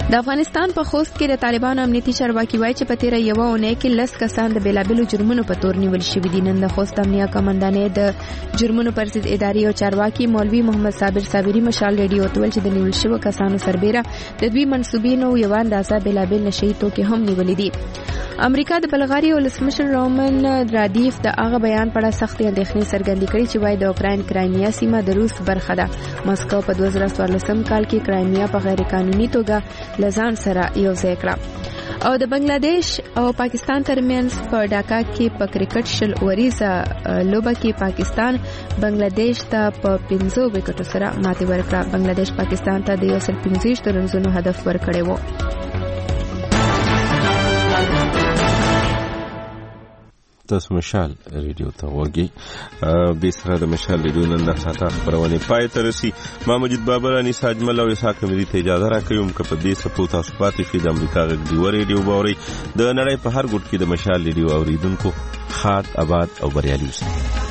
د افغانستان په خوست کې د طالبانو امنیتي چارواکي وایي چې په تیره یوه اونۍ کې لس کسان د بېلابېلو جرمونو په تور نیول شوي دي. نن د خوست امنیه قمندانۍ د جرمونو پر ضد ادارې او چارواکي مولوي محمد صابر صابري مشال ریډیو ته ویل چې د نیول شوو کسانو سربیره د دوی منصوبینو یوه اندازه بېلابېل نشهیي توکي هم نیولي دي. امریکا د بلغاري ولسمشر رومن رادیف د هغه بیان په اړه سختې اندېښنې څرګندې کړې چې وایي د اوکراین کرایمیا سیمه د روس برخه ده. مسکو په دوه زره څوارلسم کال کې کرایمیا په غیر قانوني توګه له ځان سره یو ځای کړه. او د بنگلاديش او پاکستان ترمنځ په ډاکا کې په کرکټ شل اوریزه لوبه کې پاکستان بنگلاديش ته په پنځو وکټو سره ماتې ورکړه. بنگلاديش پاکستان ته د یو سل پنځه ویشت رنزونو هدف ورکړی و.
تاسو مشال ریډیو ته وګورئ. د سره د مشال ریډیو نن د ساعته خبرونه پای ته رسي. ما مجید بابر انیس اجمل او اسحاق مری ته اجازه راکوم چې په دې سپو تاسو پاتې شئ. د امریکا غږ دی ریډیو باوري د نړۍ په هر ګوټ کې د مشال ریډیو اوریدونکو خاط آباد او بریالي اوسئ.